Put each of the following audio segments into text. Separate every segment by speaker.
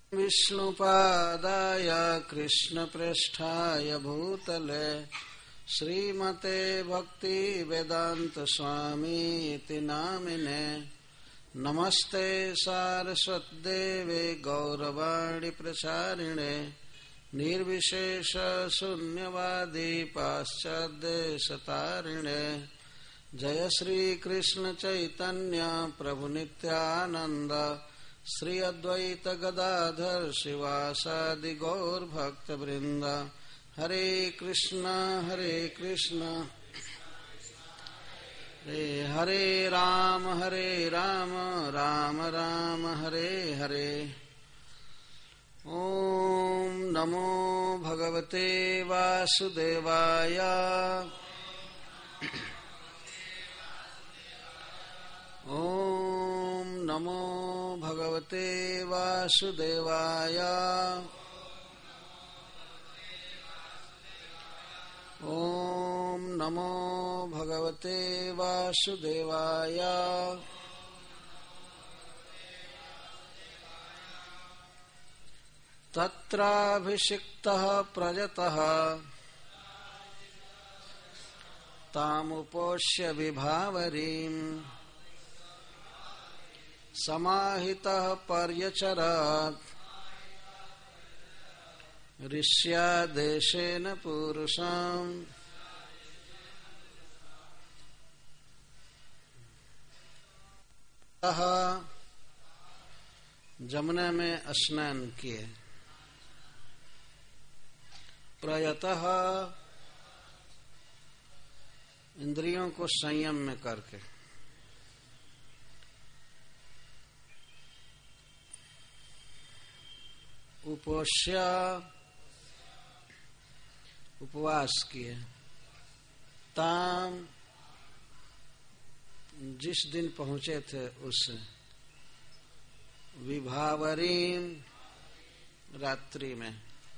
Speaker 1: विष्णुपादाय कृष्णप्रेष्ठाय भूतले श्रीमते भक्तिवेदांत स्वामी इति नामिने नमस्ते सारस्वतदेवे गौरवाणी प्रचारिणे निर्विशेष शून्यवादी पाश्चात्यदेशतारिणे जय श्री कृष्ण चैतन्य प्रभु नित्यानंद श्री अद्वैत गदाधर शिवासादि गौर भक्त वृंद हरे कृष्ण हरे राम राम राम हरे हरे। ओम नमो भगवते वासुदेवाय ओम नमो भगवते वासुदेवाय ओम नमो भगवते वासुदेवाय। तत्राभिषिक्तः प्रजतः तामुपोष्य विभावरीम् समाहितः पर्यचरत् ऋष्यादेशेन पुरुषम्। जमुना में स्नान किए। प्रयतः इंद्रियों को संयम में करके, उपोष्य उपवास किए। ताम जिस दिन पहुंचे थे उस विभावरीम रात्रि में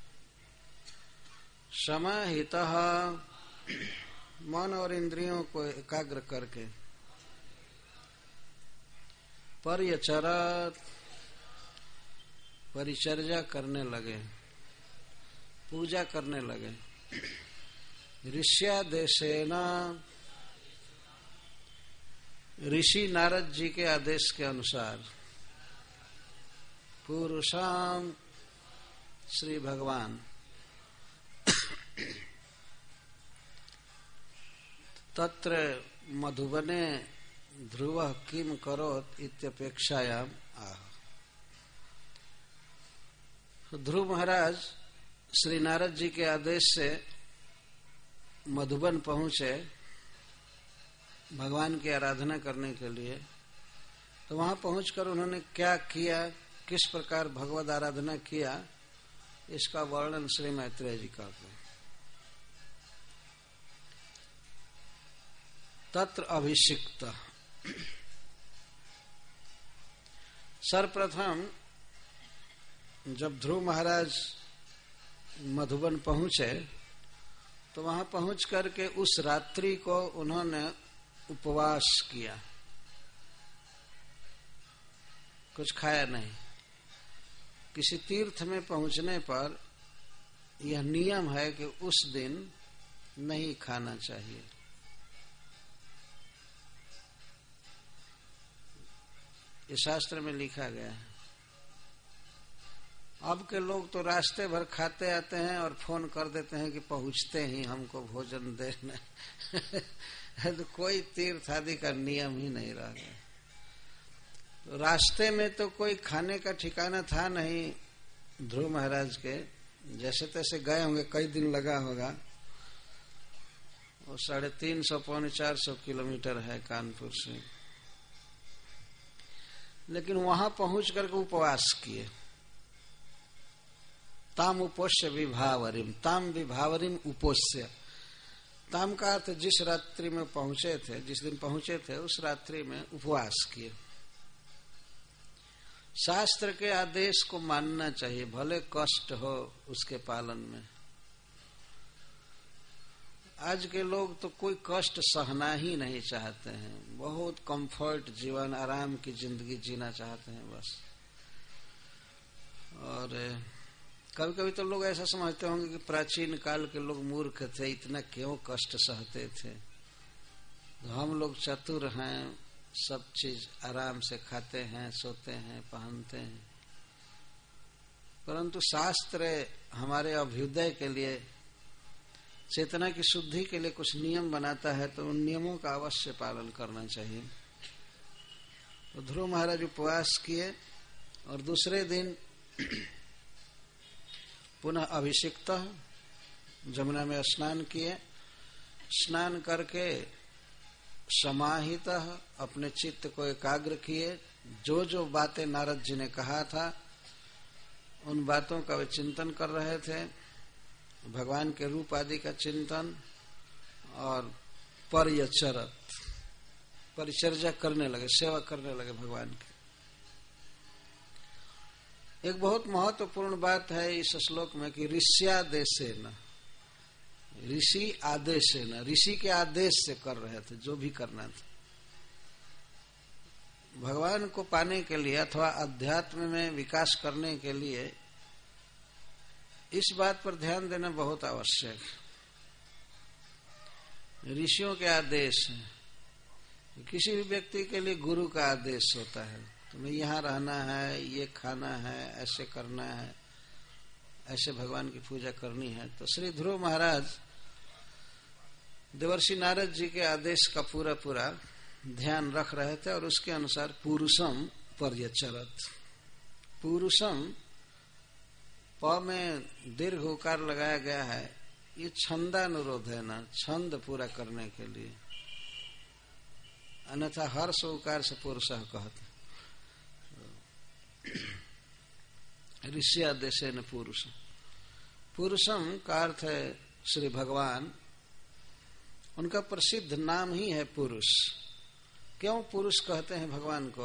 Speaker 1: समाहितः मन और इंद्रियों को एकाग्र करके पर्यचरत परिचर्या करने लगे, पूजा करने लगे। ऋष्यादेशेन ऋषि नारद जी के आदेश के अनुसार पुरुषाम श्री भगवान तत्र मधुबने ध्रुवः किम करोत् इत्यपेक्षायाम आह। ध्रुव महाराज श्री नारद जी के आदेश से मधुबन पहुंचे भगवान की आराधना करने के लिए। तो वहां पहुंचकर उन्होंने क्या किया, किस प्रकार भगवद आराधना किया, इसका वर्णन श्री मैत्रेय जी करते हैं। तत्र अभिषिक्त, सर्वप्रथम जब ध्रुव महाराज मधुबन पहुंचे तो वहां पहुंच करके उस रात्रि को उन्होंने उपवास किया, कुछ खाया नहीं। किसी तीर्थ में पहुंचने पर यह नियम है कि उस दिन नहीं खाना चाहिए। ये शास्त्र में लिखा गया है। अब के लोग तो रास्ते भर खाते आते हैं और फोन कर देते हैं कि पहुंचते ही हमको भोजन देना। तो कोई तीर्थ आदि का नियम ही नहीं रह गया। तो रास्ते में तो कोई खाने का ठिकाना था नहीं ध्रुव महाराज के, जैसे तैसे गए होंगे, कई दिन लगा होगा। वो 350 पौने 400 किलोमीटर है कानपुर से। लेकिन वहां पहुंच करके उपवास किए। ताम उपोष्य विभावरिम, ताम विभावरिम उपोष्य। ताम का अर्थ जिस रात्रि में पहुंचे थे, जिस दिन पहुंचे थे उस रात्रि में उपवास किए। शास्त्र के आदेश को मानना चाहिए, भले कष्ट हो उसके पालन में। आज के लोग तो कोई कष्ट सहना ही नहीं चाहते हैं, बहुत कंफर्ट जीवन, आराम की जिंदगी जीना चाहते हैं बस। और और कभी कभी तो लोग ऐसा समझते होंगे कि प्राचीन काल के लोग मूर्ख थे, इतना क्यों कष्ट सहते थे। हम लोग चतुर हैं, सब चीज आराम से खाते हैं, सोते हैं, पहनते हैं। परंतु शास्त्र हमारे अभ्युदय के लिए, चेतना की शुद्धि के लिए कुछ नियम बनाता है, तो उन नियमों का अवश्य पालन करना चाहिए। तो ध्रुव महाराज उपवास किए और दूसरे दिन पुनः अभिषिक्त जमुना में स्नान किए। स्नान करके समाहित अपने चित्त को एकाग्र किए। जो जो बातें नारद जी ने कहा था उन बातों का वे चिंतन कर रहे थे, भगवान के रूप आदि का चिंतन, और परिचर्या करने लगे, सेवा करने लगे भगवान की। एक बहुत महत्वपूर्ण बात है इस श्लोक में कि ऋष्यादेशेन, ऋषि आदेशेन, ऋषि के आदेश से कर रहे थे जो भी करना था। भगवान को पाने के लिए अथवा अध्यात्म में विकास करने के लिए इस बात पर ध्यान देना बहुत आवश्यक है। ऋषियों के आदेश है। किसी भी व्यक्ति के लिए गुरु का आदेश होता है, तुम्हें यहाँ रहना है, ये खाना है, ऐसे करना है, ऐसे भगवान की पूजा करनी है। तो श्री ध्रुव महाराज देवर्षि नारद जी के आदेश का पूरा पूरा ध्यान रख रहे थे और उसके अनुसार पुरुषम पर्यचरत। पुरुषम प में दीर्घ उकार लगाया गया है, ये छंदानुरोध है ना, छंद पूरा करने के लिए, अन्यथा हर्ष उकार से पुरुष कहते। ऋष्यादेशेन पुरुष, पुरुषम का अर्थ है श्री भगवान। उनका प्रसिद्ध नाम ही है पुरुष। क्यों पुरुष कहते हैं भगवान को?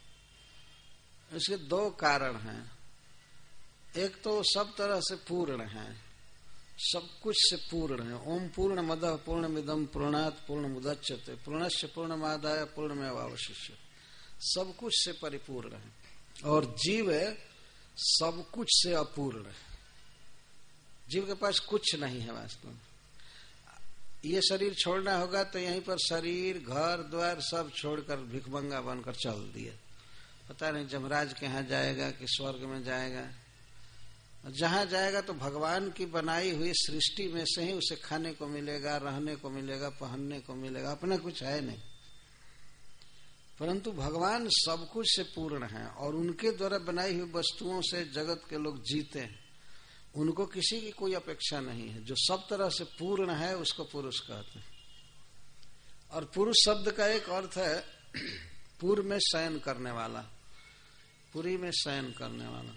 Speaker 1: इसके दो कारण हैं। एक तो सब तरह से पूर्ण है, सब कुछ से पूर्ण है। ओम पूर्ण मदः पूर्णमिदं पूर्णात् पूर्णमुदच्यते पूर्णस्य पूर्णमादाय पूर्णमेवावशिष्यते। सब कुछ से परिपूर्ण है। और जीव सब कुछ से अपूर्ण है। जीव के पास कुछ नहीं है वास्तव में। ये शरीर छोड़ना होगा तो यहीं पर शरीर, घर द्वार सब छोड़कर भिखमंगा बनकर चल दिया। पता नहीं जमराज के यहाँ जाएगा कि स्वर्ग में जाएगा। जहां जाएगा तो भगवान की बनाई हुई सृष्टि में से ही उसे खाने को मिलेगा, रहने को मिलेगा, पहनने को मिलेगा। अपना कुछ है नहीं। परंतु भगवान सब कुछ से पूर्ण है और उनके द्वारा बनाई हुई वस्तुओं से जगत के लोग जीते हैं। उनको किसी की कोई अपेक्षा नहीं है। जो सब तरह से पूर्ण है उसको पुरुष कहते हैं। और पुरुष शब्द का एक अर्थ है पूर्व में शयन करने वाला, पुरी में शयन करने वाला,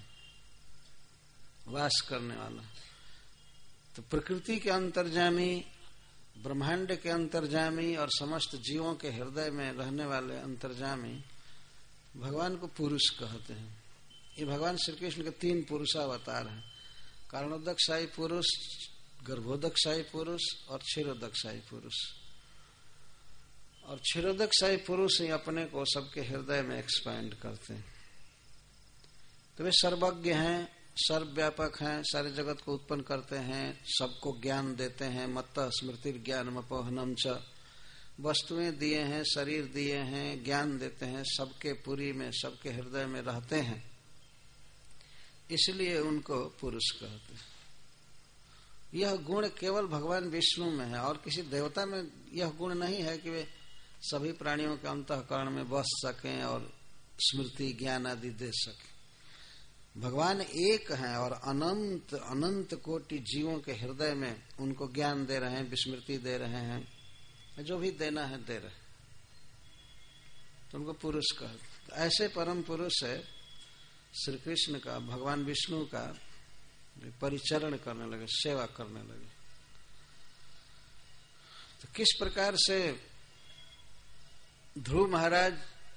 Speaker 1: वास करने वाला। तो प्रकृति के अंतर्जामी, ब्रह्मांड के अंतर्जामी और समस्त जीवों के हृदय में रहने वाले अंतर्जामी भगवान को पुरुष कहते हैं। ये भगवान श्री कृष्ण के 3 पुरुषावतार हैं। कारणोदकशाही पुरुष, गर्भोदकशाही पुरुष और क्षीरोदकशाही पुरुष। और क्षीरोदकशाही पुरुष ही अपने को सबके हृदय में एक्सपैंड करते हैं। तो वे सर्वज्ञ हैं, सर्वव्यापक हैं, सारे जगत को उत्पन्न करते हैं, सबको ज्ञान देते हैं। मत्तः स्मृति ज्ञानम अपोहनम च, वस्तुएं दिए हैं, शरीर दिए हैं, ज्ञान देते हैं, सबके पुरी में, सबके हृदय में रहते हैं। इसलिए उनको पुरुष कहते हैं। यह गुण केवल भगवान विष्णु में है और किसी देवता में यह गुण नहीं है कि वे सभी प्राणियों के अंतःकरण में बस सकें और स्मृति ज्ञान आदि दे सकें। भगवान एक हैं और अनंत अनंत कोटि जीवों के हृदय में उनको ज्ञान दे रहे हैं, विस्मृति दे रहे हैं, जो भी देना है दे रहे हैं। तो उनको पुरुष कहते। तो ऐसे परम पुरुष है श्री कृष्ण का, भगवान विष्णु का परिचरण करने लगे, सेवा करने लगे। तो किस प्रकार से ध्रुव महाराज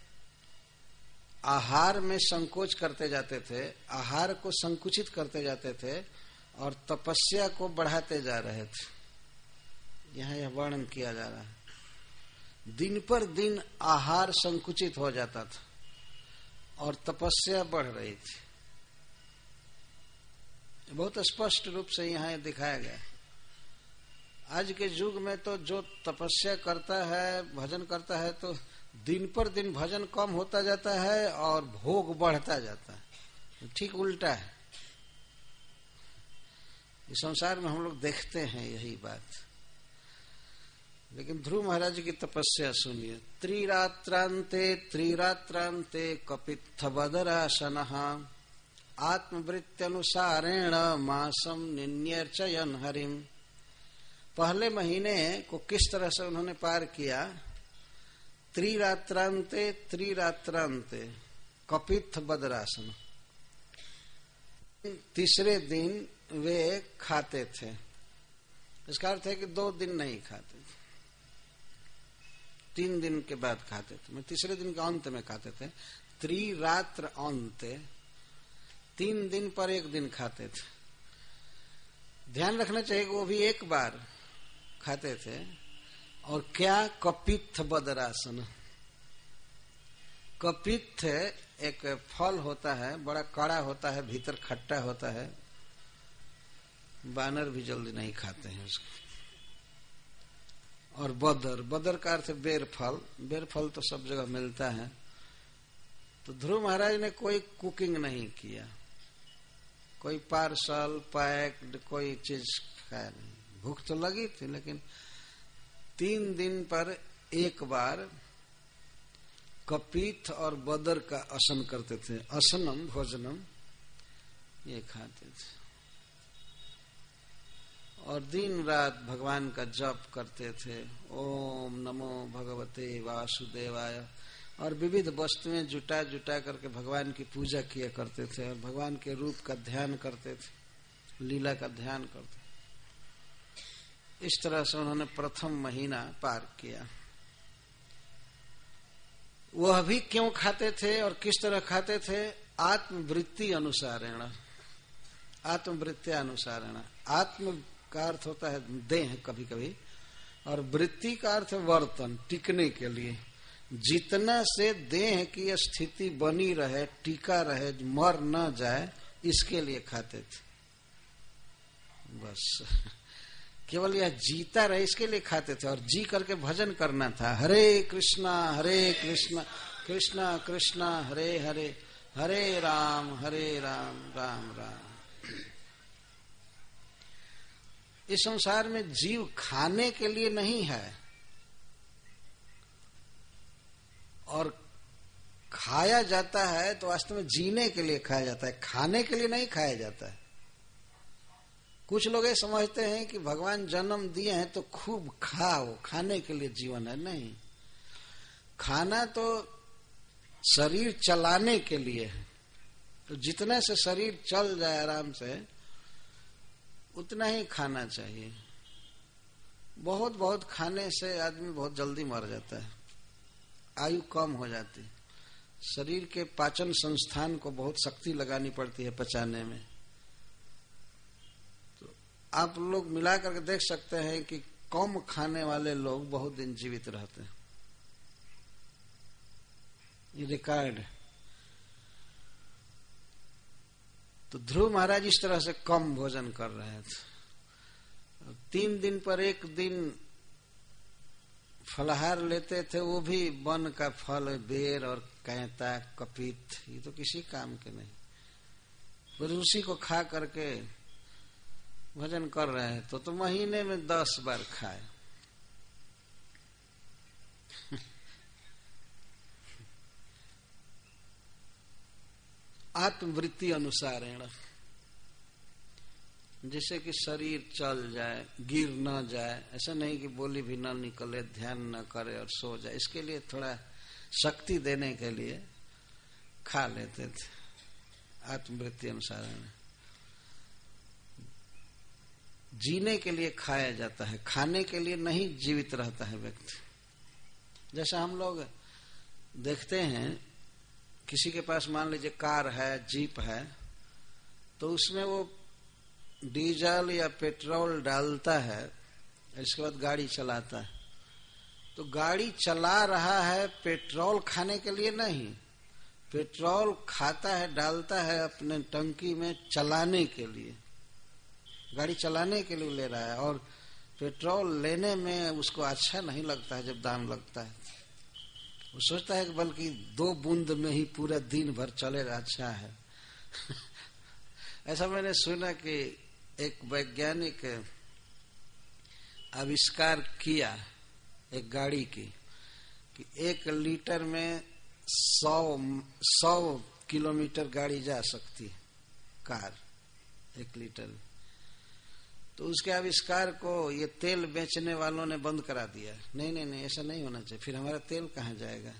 Speaker 1: आहार में संकोच करते जाते थे, आहार को संकुचित करते जाते थे और तपस्या को बढ़ाते जा रहे थे। यहाँ यह वर्णन किया जा रहा है। दिन पर दिन आहार संकुचित हो जाता था और तपस्या बढ़ रही थी। बहुत स्पष्ट रूप से यहाँ दिखाया गया। आज के युग में तो जो तपस्या करता है, भजन करता है, तो दिन पर दिन भजन कम होता जाता है और भोग बढ़ता जाता है। ठीक उल्टा है। इस संसार में हम लोग देखते हैं यही बात। लेकिन ध्रुव महाराज की तपस्या सुनिए। त्रिरात्रांते कपित्थ बदरासन आत्मवृत्त्यनुसारेण मासम निन्यर्चयन हरिम। पहले महीने को किस तरह से उन्होंने पार किया? त्रिरात्रांते कपित्थ बदरासन। तीसरे दिन वे खाते थे। इसका अर्थ है कि 2 दिन नहीं खाते थे, 3 दिन के बाद खाते थे। मैं तीसरे दिन के अंत में खाते थे। त्रिरात्र अंते, 3 दिन पर 1 दिन खाते थे। ध्यान रखना चाहिए कि वो भी एक बार खाते थे। और क्या? कपित्थ बदरासन। कपित्थ एक फल होता है, बड़ा कड़ा होता है, भीतर खट्टा होता है। बानर भी जल्दी नहीं खाते हैं उसको। और बदर का अर्थ बेर फल। बेर फल तो सब जगह मिलता है। तो ध्रुव महाराज ने कोई कुकिंग नहीं किया, कोई पार्सल पैक्ड कोई चीज खाया नहीं। भूख तो लगी थी, लेकिन 3 दिन पर 1 बार कपित्थ और बदर का असन करते थे। असनम भोजनम ये खाते थे। और दिन रात भगवान का जप करते थे। ओम नमो भगवते वासुदेवाय। और विविध वस्तुएं जुटा करके भगवान की पूजा किया करते थे और भगवान के रूप का ध्यान करते थे, लीला का ध्यान करते थे। इस तरह से उन्होंने प्रथम महीना पार किया। वह भी क्यों खाते थे और किस तरह खाते थे? आत्मवृत्ति अनुसारेण, आत्मवृत्त्या अनुसारेण। आत्म का अर्थ होता है देह कभी कभी, और वृत्ति का अर्थ है वर्तन, टिकने के लिए। जितना से देह की स्थिति बनी रहे, टिका रहे, मर न जाए, इसके लिए खाते थे। बस केवल यह जीता रहे इसके लिए खाते थे। और जी करके भजन करना था। हरे कृष्णा कृष्णा कृष्णा हरे हरे, हरे राम राम राम। इस संसार में जीव खाने के लिए नहीं है, और खाया जाता है तो वास्तव में जीने के लिए खाया जाता है, खाने के लिए नहीं खाया जाता है। कुछ लोग ये समझते हैं कि भगवान जन्म दिए हैं तो खूब खाओ, खाने के लिए जीवन है। नहीं, खाना तो शरीर चलाने के लिए है। तो जितने से शरीर चल जाए आराम से, उतना ही खाना चाहिए। बहुत खाने से आदमी बहुत जल्दी मर जाता है, आयु कम हो जाती। शरीर के पाचन संस्थान को बहुत शक्ति लगानी पड़ती है पचाने में। तो आप लोग मिला करके देख सकते हैं कि कम खाने वाले लोग बहुत दिन जीवित रहते हैं। ये रिकॉर्ड है। तो ध्रुव महाराज इस तरह से कम भोजन कर रहे थे। 3 दिन पर 1 दिन फलाहार लेते थे, वो भी वन का फल, बेर और कैता, कपित्थ। ये तो किसी काम के नहीं, पर उसी को खा करके भजन कर रहे हैं। तो महीने में 10 बार खाए। आत्मवृत्ति अनुसारेण, जिससे कि शरीर चल जाए, गिर न जाए। ऐसा नहीं कि बोली भी न निकले, ध्यान न करे और सो जाए। इसके लिए थोड़ा शक्ति देने के लिए खा लेते थे। आत्मवृत्ति अनुसारेण, जीने के लिए खाया जाता है, खाने के लिए नहीं जीवित रहता है व्यक्ति। जैसा हम लोग देखते हैं, किसी के पास मान लीजिए कार है, जीप है, तो उसमें वो डीजल या पेट्रोल डालता है, इसके बाद गाड़ी चलाता है। तो गाड़ी चला रहा है पेट्रोल खाने के लिए नहीं, पेट्रोल खाता है, डालता है अपने टंकी में चलाने के लिए। गाड़ी चलाने के लिए ले रहा है, और पेट्रोल लेने में उसको अच्छा नहीं लगता है जब दाम लगता है। वो सोचता है कि बल्कि 2 बूंद में ही पूरा दिन भर चलेगा, अच्छा है। ऐसा मैंने सुना कि एक वैज्ञानिक आविष्कार किया एक गाड़ी की कि 1 लीटर में 100 किलोमीटर गाड़ी जा सकती है, कार 1 लीटर में। तो उसके आविष्कार को ये तेल बेचने वालों ने बंद करा दिया। नहीं, ऐसा नहीं होना चाहिए, फिर हमारा तेल कहाँ जाएगा।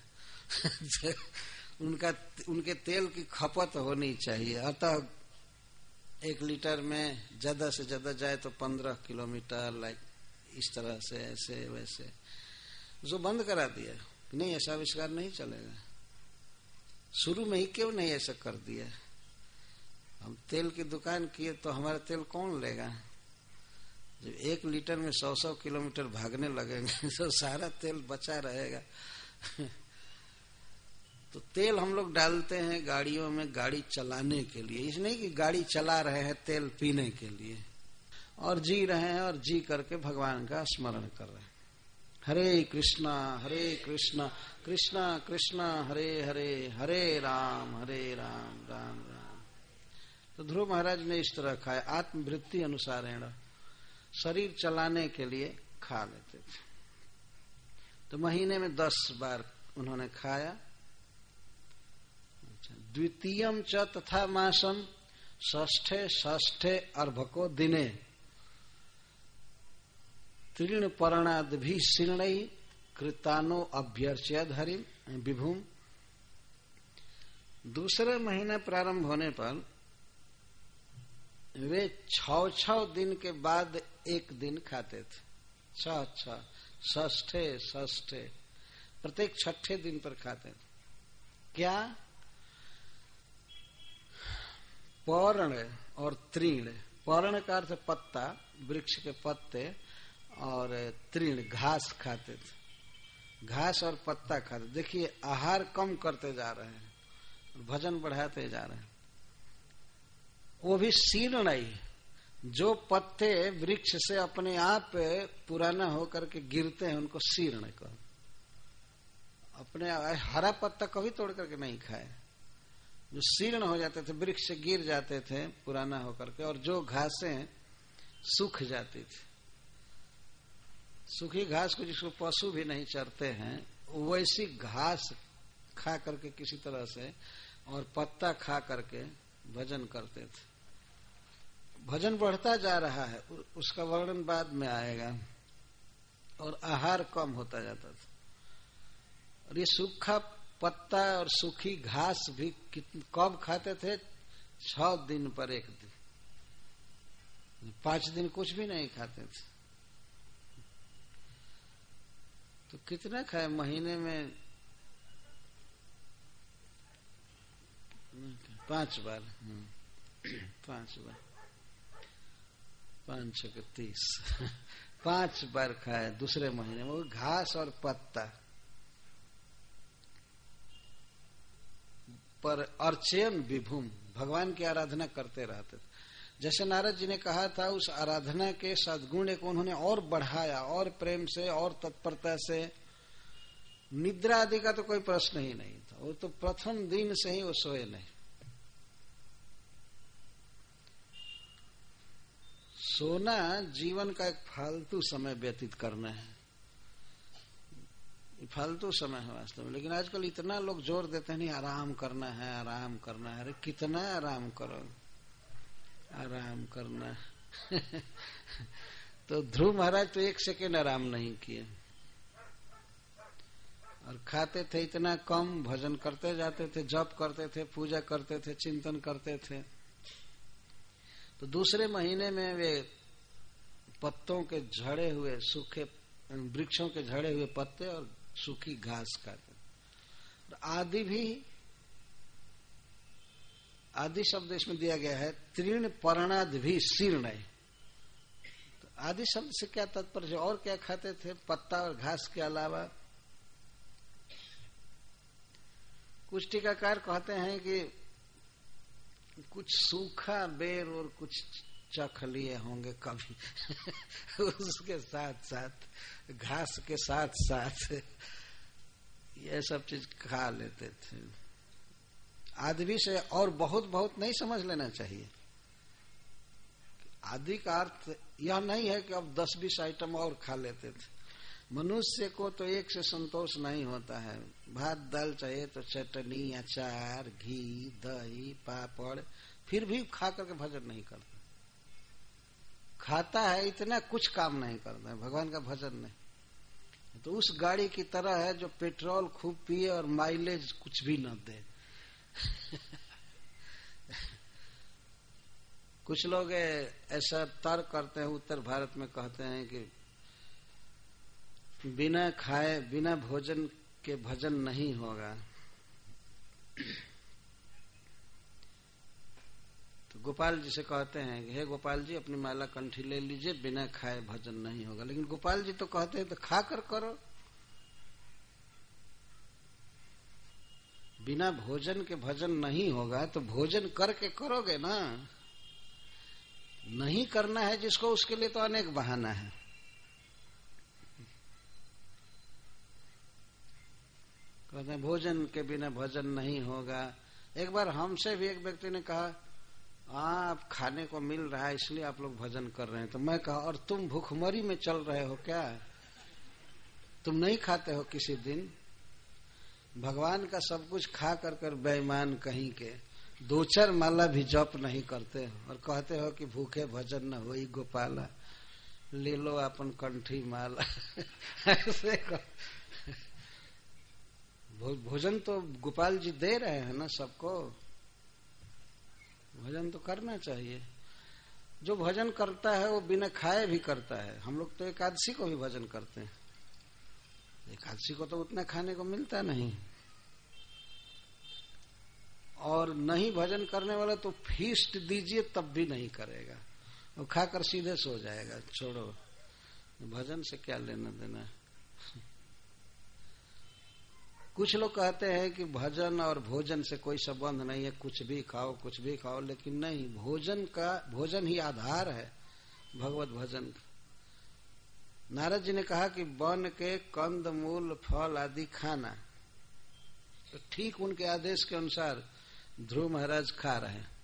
Speaker 1: उनके तेल की खपत होनी चाहिए। अतः 1 लीटर में ज्यादा से ज्यादा जाए तो 15 किलोमीटर, लाइक इस तरह से, ऐसे वैसे, उसको बंद करा दिया। नहीं, ऐसा आविष्कार नहीं चलेगा। शुरू में ही क्यों नहीं ऐसा कर दिया? हम तेल की दुकान किए तो हमारा तेल कौन लेगा? जब 1 लीटर में 100 किलोमीटर भागने लगेंगे तो सारा तेल बचा रहेगा। तो तेल हम लोग डालते हैं गाड़ियों में गाड़ी चलाने के लिए, इस नहीं कि गाड़ी चला रहे हैं तेल पीने के लिए, और जी रहे हैं और जी करके भगवान का स्मरण कर रहे हैं। हरे कृष्णा कृष्णा कृष्णा हरे हरे, हरे राम राम राम। तो ध्रुव महाराज ने इस तरह खाया, आत्मवृत्ति अनुसारेण, शरीर चलाने के लिए खा लेते थे। तो महीने में 10 बार उन्होंने खाया। द्वितीयम च तथा मासम षष्ठे अर्भको दिने तीर्ण पर्णाद भी शीर्णई कृतानो अभ्यर्चयद हरिम विभुम। दूसरे महीने प्रारंभ होने पर वे 6 दिन के बाद 1 दिन खाते थे। 6 षष्ठे प्रत्येक 6ठे दिन पर खाते थे। क्या? पर्ण और तृण। पर्ण का अर्थ पत्ता, वृक्ष के पत्ते, और तृण घास खाते थे। घास और पत्ता खाते। देखिए, आहार कम करते जा रहे हैं, भजन बढ़ाते जा रहे हैं। वो भी शीर्ण नहीं, जो पत्ते वृक्ष से अपने आप पुराना होकर के गिरते हैं उनको शीर्ण कहो। अपने हरा पत्ता कभी तोड़ करके नहीं खाए, जो शीर्ण हो जाते थे, वृक्ष से गिर जाते थे पुराना होकर के, और जो घासें सूख जाती थी, सूखी घास को जिसको पशु भी नहीं चरते हैं, वैसी घास खा करके किसी तरह से, और पत्ता खा करके भजन करते थे। भजन बढ़ता जा रहा है, उसका वर्णन बाद में आएगा, और आहार कम होता जाता था। और ये सूखा पत्ता और सूखी घास भी कब खाते थे? 6 दिन पर 1 दिन। 5 दिन कुछ भी नहीं खाते थे। तो कितना खाए महीने में? 5 बार। 5 बार, 5 6 30 5 बार खाए दूसरे महीने में, वो घास और पत्ता पर। अर्चयन विभुम, भगवान की आराधना करते रहते थे। जैसे नारद जी ने कहा था, उस आराधना के सद्गुण को उन्होंने और बढ़ाया, और प्रेम से और तत्परता से। निद्रा आदि का तो कोई प्रश्न ही नहीं था, वो तो प्रथम दिन से ही वो सोए नहीं। सोना जीवन का एक फालतू समय व्यतीत करना है, फालतू समय है वास्तव में। लेकिन आजकल इतना लोग जोर देते हैं, नहीं आराम करना है, आराम करना है। अरे कितना आराम करो, आराम करना। तो ध्रुव महाराज तो 1 सेकेंड आराम नहीं किए, और खाते थे इतना कम, भजन करते जाते थे, जप करते थे, पूजा करते थे, चिंतन करते थे। तो दूसरे महीने में वे पत्तों के झड़े हुए, सूखे वृक्षों के झड़े हुए पत्ते और सूखी घास खाते। आदि भी, आदि शब्द इसमें दिया गया है, तृण पर्णाद भी शीर्ण। तो आदि शब्द से क्या तात्पर्य? और क्या खाते थे पत्ता और घास के अलावा? कुछ टीकाकार कहते हैं कि कुछ सूखा बेर और कुछ चख लिए होंगे कभी उसके साथ साथ घास के साथ साथ ये सब चीज खा लेते थे। आदि से और बहुत बहुत नहीं समझ लेना चाहिए। आदि का अर्थ यह नहीं है कि अब 10-20 आइटम और खा लेते थे। मनुष्य को तो एक से संतोष नहीं होता है। भात दाल चाहिए तो चटनी, अचार, घी, दही, पापड़, फिर भी खा करके भजन नहीं करता। खाता है इतना, कुछ काम नहीं करता है, भगवान का भजन नहीं। तो उस गाड़ी की तरह है जो पेट्रोल खूब पिए और माइलेज कुछ भी न दे। कुछ लोग ऐसा तर्क करते हैं, उत्तर भारत में कहते हैं कि बिना खाए बिना भोजन के भजन नहीं होगा। तो गोपाल जी से कहते हैं कि हे गोपाल जी अपनी माला कंठी ले लीजिए, बिना खाए भजन नहीं होगा। लेकिन गोपाल जी तो कहते हैं तो खा कर करो। बिना भोजन के भजन नहीं होगा तो भोजन करके करोगे ना। नहीं करना है जिसको, उसके लिए तो अनेक बहाना है। कहते हैं भोजन के बिना भजन नहीं होगा। एक बार हमसे भी एक व्यक्ति ने कहा, आप खाने को मिल रहा है इसलिए आप लोग भजन कर रहे हैं। तो मैं कहा, और तुम भूखमरी में चल रहे हो क्या? तुम नहीं खाते हो किसी दिन? भगवान का सब कुछ खा कर कर बेईमान कहीं के 2-4 माला भी जप नहीं करते हो और कहते हो कि भूखे भजन न होई गोपाला, ले लो अपन कंठी माला। ऐसे भोजन तो गोपाल जी दे रहे हैं ना सबको, भजन तो करना चाहिए। जो भजन करता है वो बिना खाए भी करता है। हम लोग तो एकादशी को भी भजन करते हैं। एकादशी को तो उतना खाने को मिलता नहीं। और नहीं भजन करने वाला तो फीस्ट दीजिए तब भी नहीं करेगा, वो खाकर सीधे सो जाएगा। छोड़ो, भजन से क्या लेना देना। कुछ लोग कहते हैं कि भजन और भोजन से कोई संबंध नहीं है, कुछ भी खाओ कुछ भी खाओ। लेकिन नहीं, भोजन ही आधार है भगवत भजन का। नारद जी ने कहा कि वन के कंद मूल फल आदि खाना, तो ठीक उनके आदेश के अनुसार ध्रुव महाराज खा रहे हैं।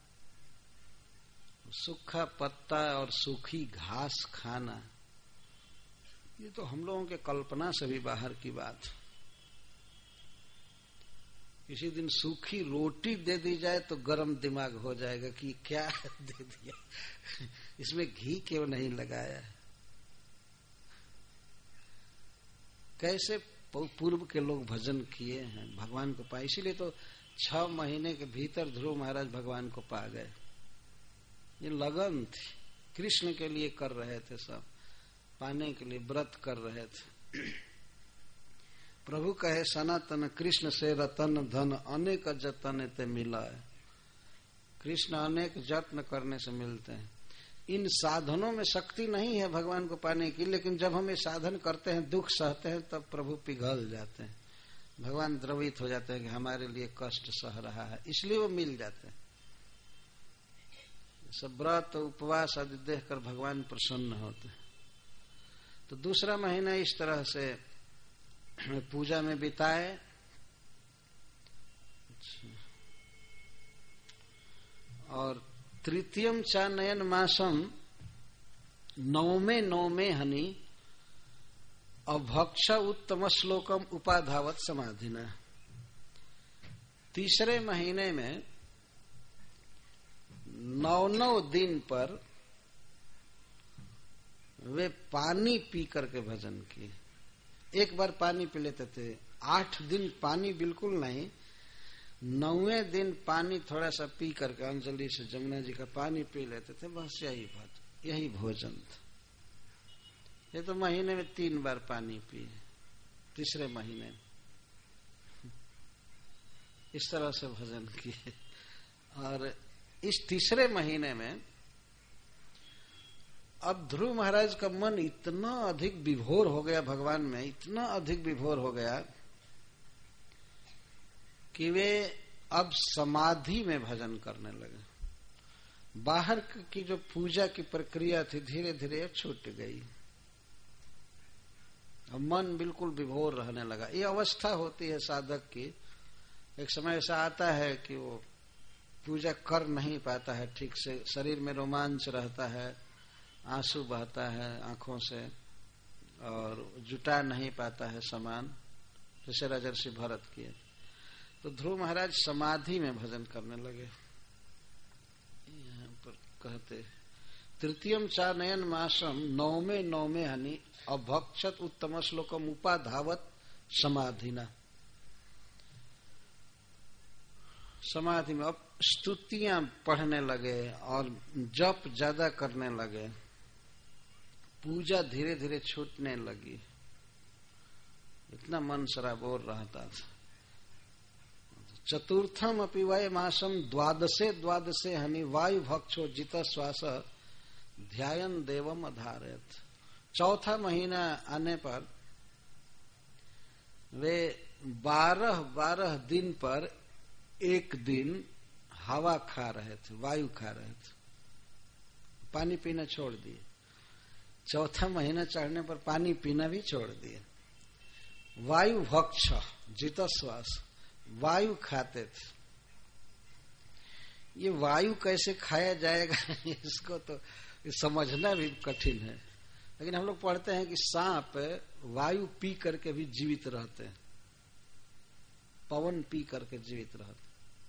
Speaker 1: सूखा पत्ता और सूखी घास खाना, ये तो हम लोगों के कल्पना से भी बाहर की बात। किसी दिन सूखी रोटी दे दी जाए तो गरम दिमाग हो जाएगा कि क्या दे दिया, इसमें घी क्यों नहीं लगाया। कैसे पूर्व के लोग भजन किए हैं, भगवान को पाए। इसीलिए तो 6 महीने के भीतर ध्रुव महाराज भगवान को पा गए। ये लगन थी, कृष्ण के लिए कर रहे थे, सब पाने के लिए व्रत कर रहे थे। प्रभु कहे सनातन कृष्ण से रतन धन अनेक जतन ते मिला है। कृष्ण अनेक जत्न करने से मिलते हैं। इन साधनों में शक्ति नहीं है भगवान को पाने की, लेकिन जब हम ये साधन करते हैं, दुख सहते हैं, तब प्रभु पिघल जाते हैं। भगवान द्रवित हो जाते हैं कि हमारे लिए कष्ट सह रहा है, इसलिए वो मिल जाते हैं। सब व्रत उपवास आदि देखकर भगवान प्रसन्न होते हैं। तो दूसरा महीना इस तरह से पूजा में बिताए। और तृतीयम चा नयन मासम, 9वें हनि अभक्ष उत्तम श्लोकम उपाधावत समाधिना। तीसरे महीने में 9 दिन पर वे पानी पी करके भजन किए। एक बार पानी पी लेते थे, 8 दिन पानी बिल्कुल नहीं, 9वें दिन पानी थोड़ा सा पी करके अंजलि से जमुना जी का पानी पी लेते थे। बस यही भोजन था। ये तो महीने में 3 बार पानी पिए, तीसरे महीने इस तरह से भजन किए। और इस तीसरे महीने में अब ध्रुव महाराज का मन इतना अधिक विभोर हो गया भगवान में, इतना अधिक विभोर हो गया कि वे अब समाधि में भजन करने लगे। बाहर की जो पूजा की प्रक्रिया थी धीरे धीरे छूट गई और मन बिल्कुल विभोर रहने लगा। ये अवस्था होती है साधक की। एक समय ऐसा आता है कि वो पूजा कर नहीं पाता है ठीक से, शरीर में रोमांच रहता है, आंसू बहता है आंखों से और जुटा नहीं पाता है सामान, जैसे राजर्षि भरत किए। तो ध्रुव महाराज समाधि में भजन करने लगे। यहाँ पर कहते तृतीयम चानयन मासम नवमे हनि अभक्षत उत्तम श्लोकम उपाधावत समाधिना। समाधि में अब स्तुतियां पढ़ने लगे और जप ज्यादा करने लगे, पूजा धीरे धीरे छूटने लगी, इतना मन सराबोर रहता था। चतुर्थम अपि वय मासम द्वादशे हनि वायु भक्षो जित श्वास ध्यायन देवम अधारयत। चौथा महीना आने पर वे 12 दिन पर एक दिन हवा खा रहे थे, वायु खा रहे थे, पानी पीना छोड़ दिए। चौथा महीना चढ़ने पर पानी पीना भी छोड़ दिए। वायु भक्ष जित श्वास, वायु खाते थे। ये वायु कैसे खाया जाएगा इसको तो समझना भी कठिन है, लेकिन हम लोग पढ़ते हैं कि सांप वायु पी करके भी जीवित रहते हैं, पवन पी करके जीवित रहते।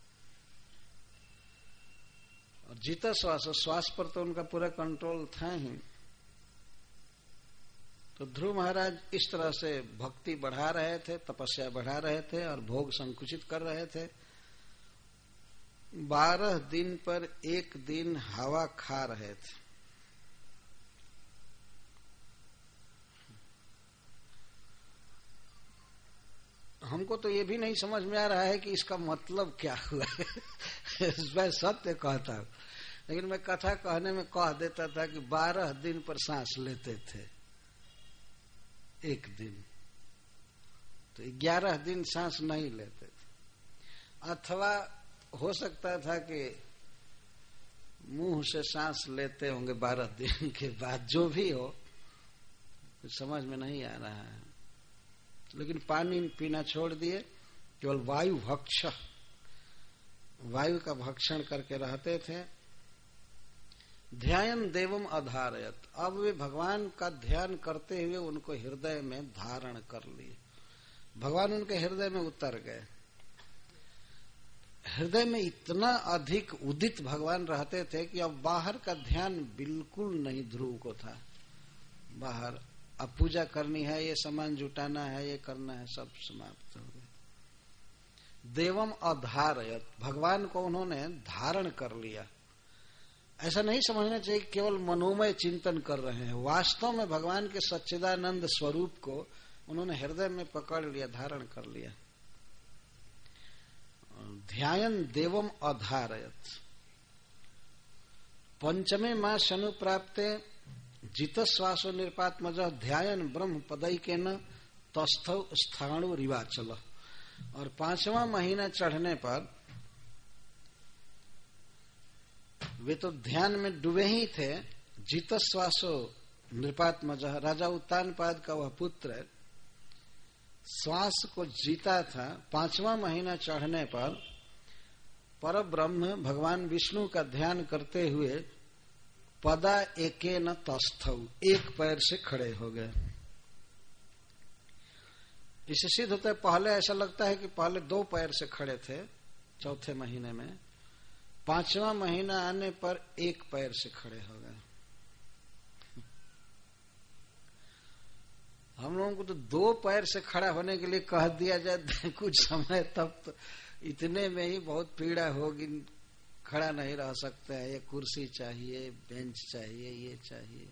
Speaker 1: और जिता श्वास पर तो उनका पूरा कंट्रोल था ही। तो ध्रुव महाराज इस तरह से भक्ति बढ़ा रहे थे, तपस्या बढ़ा रहे थे और भोग संकुचित कर रहे थे। 12 दिन पर एक दिन हवा खा रहे थे। हमको तो ये भी नहीं समझ में आ रहा है कि इसका मतलब क्या हुआ मैं सत्य कहता हूं, लेकिन मैं कथा कहने में कह देता था कि 12 दिन पर सांस लेते थे एक दिन, तो 11 दिन सांस नहीं लेते थे। अथवा हो सकता था कि मुंह से सांस लेते होंगे 12 दिन के बाद, जो भी हो कुछ समझ में नहीं आ रहा है। लेकिन पानी पीना छोड़ दिए, केवल वायु भक्ष, वायु का भक्षण करके रहते थे। ध्यान देवम अधारयत, अब वे भगवान का ध्यान करते हुए उनको हृदय में धारण कर लिए। भगवान उनके हृदय में उतर गए। हृदय में इतना अधिक उदित भगवान रहते थे कि अब बाहर का ध्यान बिल्कुल नहीं ध्रुव को था। बाहर अब पूजा करनी है, ये सामान जुटाना है, ये करना है, सब समाप्त हो गए। देवम अधारयत, भगवान को उन्होंने धारण कर लिया। ऐसा नहीं समझना चाहिए केवल मनोमय चिंतन कर रहे हैं, वास्तव में भगवान के सच्चिदानंद स्वरूप को उन्होंने हृदय में पकड़ लिया, धारण कर लिया। ध्यान देवम अधारयत। पंचमे मास अनुप्राप्ते जित श्वासो निरपात्मज ध्यान ब्रह्म पदैकेन तस्थौ स्थाणु रिवाचल। और 5वां महीना चढ़ने पर वे तो ध्यान में डूबे ही थे। जित श्वासो नृपात्मज, राजा उत्तानपाद का वह पुत्र श्वास को जीता था। 5वां महीना चढ़ने पर परब्रह्म भगवान विष्णु का ध्यान करते हुए पदा एकेन तस्थौ, एक पैर से खड़े हो गए। इससे सिद्ध होता है, पहले ऐसा लगता है कि पहले 2 पैर से खड़े थे चौथे महीने में, 5वां महीना आने पर 1 पैर से खड़े हो गए। हम लोगों को तो 2 पैर से खड़ा होने के लिए कह दिया जाए कुछ समय, तब तो इतने में ही बहुत पीड़ा होगी, खड़ा नहीं रह सकता है, ये कुर्सी चाहिए, बेंच चाहिए, ये चाहिए।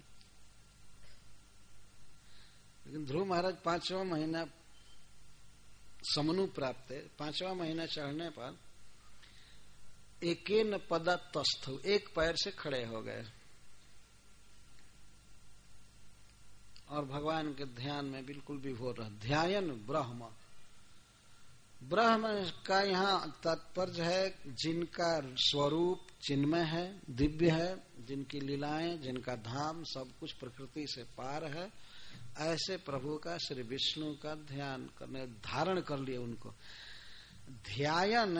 Speaker 1: लेकिन ध्रुव महाराज 5वां महीना समनु प्राप्त है, 5वां महीना चढ़ने पर एकेन पदा तस्थ, 1 पैर से खड़े हो गए और भगवान के ध्यान में बिल्कुल विभोर रह। ध्यान ब्रह्म, ब्रह्म का यहाँ तात्पर्य है जिनका स्वरूप चिन्मय है, दिव्य है, जिनकी लीलाएं, जिनका धाम सब कुछ प्रकृति से पार है, ऐसे प्रभु का, श्री विष्णु का ध्यान करने, धारण कर लिए उनको। ध्यान,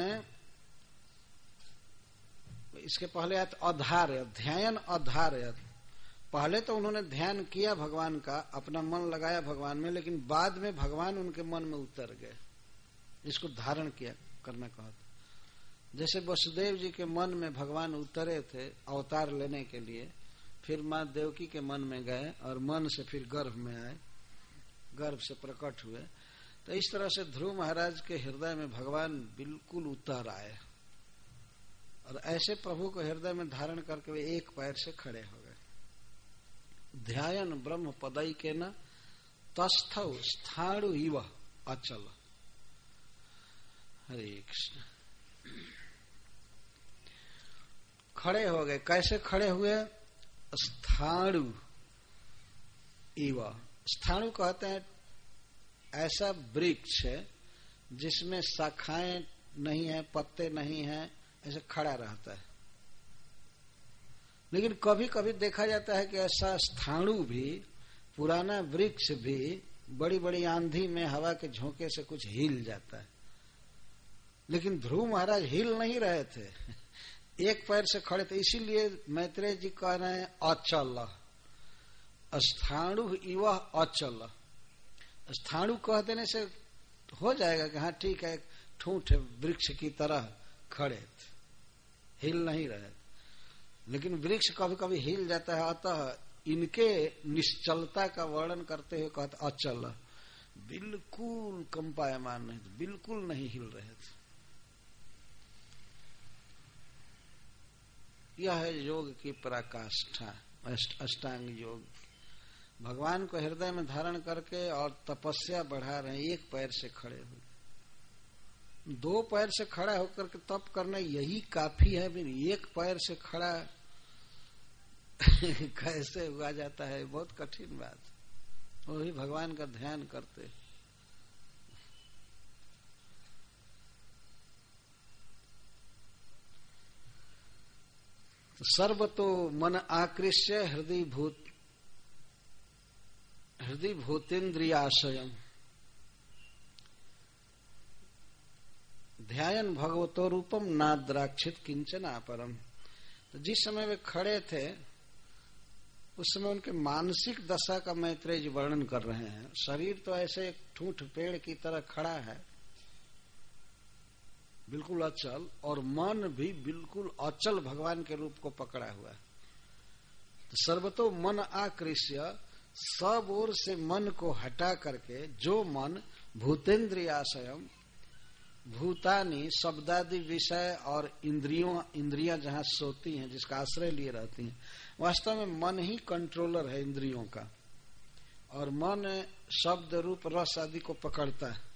Speaker 1: इसके पहले आया अधार्य, ध्यान अधार्य। पहले तो उन्होंने ध्यान किया भगवान का, अपना मन लगाया भगवान में, लेकिन बाद में भगवान उनके मन में उतर गए, इसको धारण किया करना कहा। जैसे वसुदेव जी के मन में भगवान उतरे थे अवतार लेने के लिए, फिर मां देवकी के मन में गए और मन से फिर गर्भ में आए, गर्भ से प्रकट हुए। तो इस तरह से ध्रुव महाराज के हृदय में भगवान बिल्कुल उतर आए और ऐसे प्रभु को हृदय में धारण करके वे एक पैर से खड़े हो गए। ध्यान ब्रह्म पदई के न तस्थौ स्थाणु इव अचल। हरे कृष्ण। खड़े हो गए। कैसे खड़े हुए? स्थाणु इव। स्थाणु कहते हैं ऐसा वृक्ष जिसमें शाखाएं नहीं है, पत्ते नहीं है, ऐसे खड़ा रहता है। लेकिन कभी कभी देखा जाता है कि ऐसा स्थाणु भी, पुराना वृक्ष भी बड़ी बड़ी आंधी में हवा के झोंके से कुछ हिल जाता है। लेकिन ध्रुव महाराज हिल नहीं रहे थे, एक पैर से खड़े थे। इसीलिए मैत्रेय जी कह रहे हैं अचल। स्थाणु इव अचल। स्थाणु कह देने से हो जाएगा कि हाँ ठीक है, ठूंठ वृक्ष की तरह खड़े थे, हिल नहीं रहे। लेकिन वृक्ष कभी कभी हिल जाता है, अतः इनके निश्चलता का वर्णन करते हुए कहते अचल, बिल्कुल कंपायमान नहीं थे, बिल्कुल नहीं हिल रहे थे। यह है योग की पराकाष्ठा, अष्टांग योग। भगवान को हृदय में धारण करके और तपस्या बढ़ा रहे हैं, एक पैर से खड़े हुए। दो पैर से खड़ा होकर के तप करना यही काफी है। फिर एक पैर से खड़ा कैसे हुआ जाता है, बहुत कठिन बात। वही भगवान का ध्यान करते। तो सर्वतो मन आकृष्य हृदय भूतेन्द्रियाशयम ध्यान भगवतो रूपम नाद्राक्षित किंचन अपरम। तो जिस समय वे खड़े थे उस समय उनके मानसिक दशा का मैत्रेय जी वर्णन कर रहे हैं। शरीर तो ऐसे एक ठूंठ पेड़ की तरह खड़ा है, बिल्कुल अचल, और मन भी बिल्कुल अचल भगवान के रूप को पकड़ा हुआ है। तो सर्वतो मन आकृष्य, सब ओर से मन को हटा करके, जो मन भूतेन्द्रियाशयम, भूतानी शब्दादि विषय और इंद्रियां जहां सोती हैं, जिसका आश्रय लिए रहती हैं, वास्तव में मन ही कंट्रोलर है इंद्रियों का, और मन शब्द रूप रस आदि को पकड़ता है।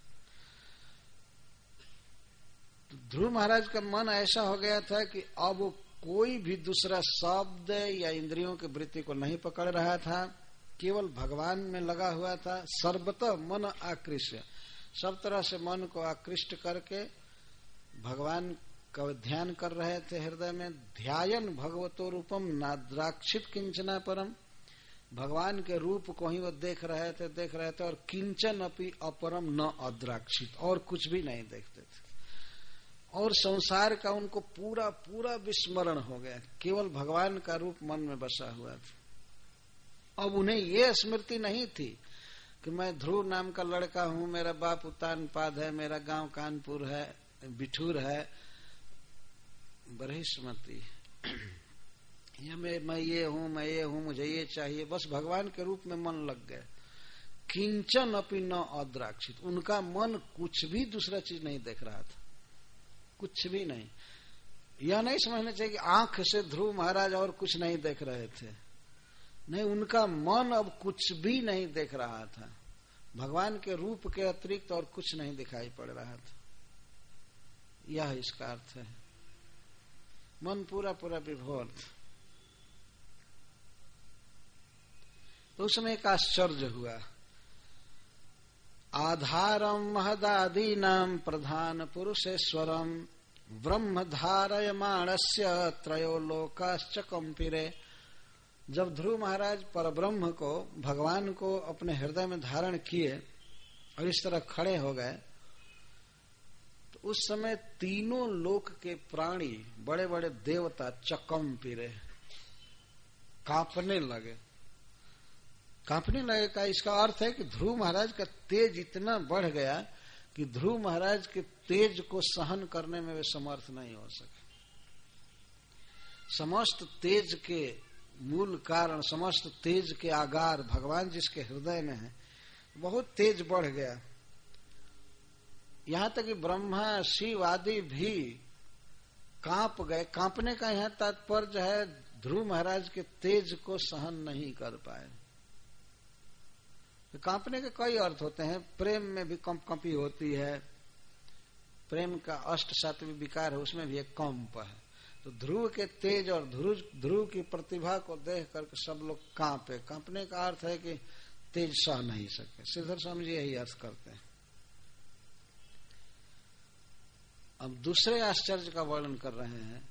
Speaker 1: तो ध्रुव महाराज का मन ऐसा हो गया था कि अब वो कोई भी दूसरा शब्द या इंद्रियों की वृत्ति को नहीं पकड़ रहा था, केवल भगवान में लगा हुआ था। सर्वतः मन आकृष्य, सब तरह से मन को आकृष्ट करके भगवान का ध्यान कर रहे थे हृदय में। ध्यान भगवतो रूपम नाद्राक्षित किंचना परम, भगवान के रूप को ही वो देख रहे थे और किंचन अपि अपरम न अद्राक्षित, और कुछ भी नहीं देखते थे। और संसार का उनको पूरा पूरा विस्मरण हो गया, केवल भगवान का रूप मन में बसा हुआ था। अब उन्हें ये स्मृति नहीं थी कि मैं ध्रुव नाम का लड़का हूं, मेरा बाप उतानपाद है, मेरा गांव कानपुर है, बिठूर है, बरहिस्मती, या मैं ये हूं, मुझे ये चाहिए। बस भगवान के रूप में मन लग गया। किंचन अपि न अद्राक्षित, उनका मन कुछ भी दूसरा चीज नहीं देख रहा था, कुछ भी नहीं। यह नहीं समझना चाहिए कि आंख से ध्रुव महाराज और कुछ नहीं देख रहे थे, नहीं, उनका मन अब कुछ भी नहीं देख रहा था। भगवान के रूप के अतिरिक्त और कुछ नहीं दिखाई पड़ रहा था। यह इसका अर्थ है। मन पूरा पूरा विभोर था। तो उस समय एक आश्चर्य हुआ। आधारम महदादीनां प्रधान पुरुषेश्वरम ब्रह्म धारयमाणस्य त्रयो लोकाश्च कंपिरे। जब ध्रुव महाराज परब्रह्म को, भगवान को अपने हृदय में धारण किए और इस तरह खड़े हो गए, तो उस समय तीनों लोक के प्राणी, बड़े बड़े देवता चकंपिरे, कांपने लगे। कांपने लगे का इसका अर्थ है कि ध्रुव महाराज का तेज इतना बढ़ गया कि ध्रुव महाराज के तेज को सहन करने में वे समर्थ नहीं हो सके। समस्त तेज के मूल कारण, समस्त तेज के आगार भगवान जिसके हृदय में है, बहुत तेज बढ़ गया। यहां तक कि ब्रह्मा शिव आदि भी कांप गए। कांपने का यहां तात्पर्य है ध्रुव महाराज के तेज को सहन नहीं कर पाए। तो कांपने के कई अर्थ होते हैं। प्रेम में भी कंपी होती है, प्रेम का अष्ट सात्विक विकार है, उसमें भी एक कंप है। तो ध्रुव के तेज और ध्रुव की प्रतिभा को देख करके सब लोग कांपे। कांपने का अर्थ है कि तेज सह नहीं सके। श्रीधर स्वामी जी यही अर्थ करते हैं। अब दूसरे आश्चर्य का वर्णन कर रहे हैं।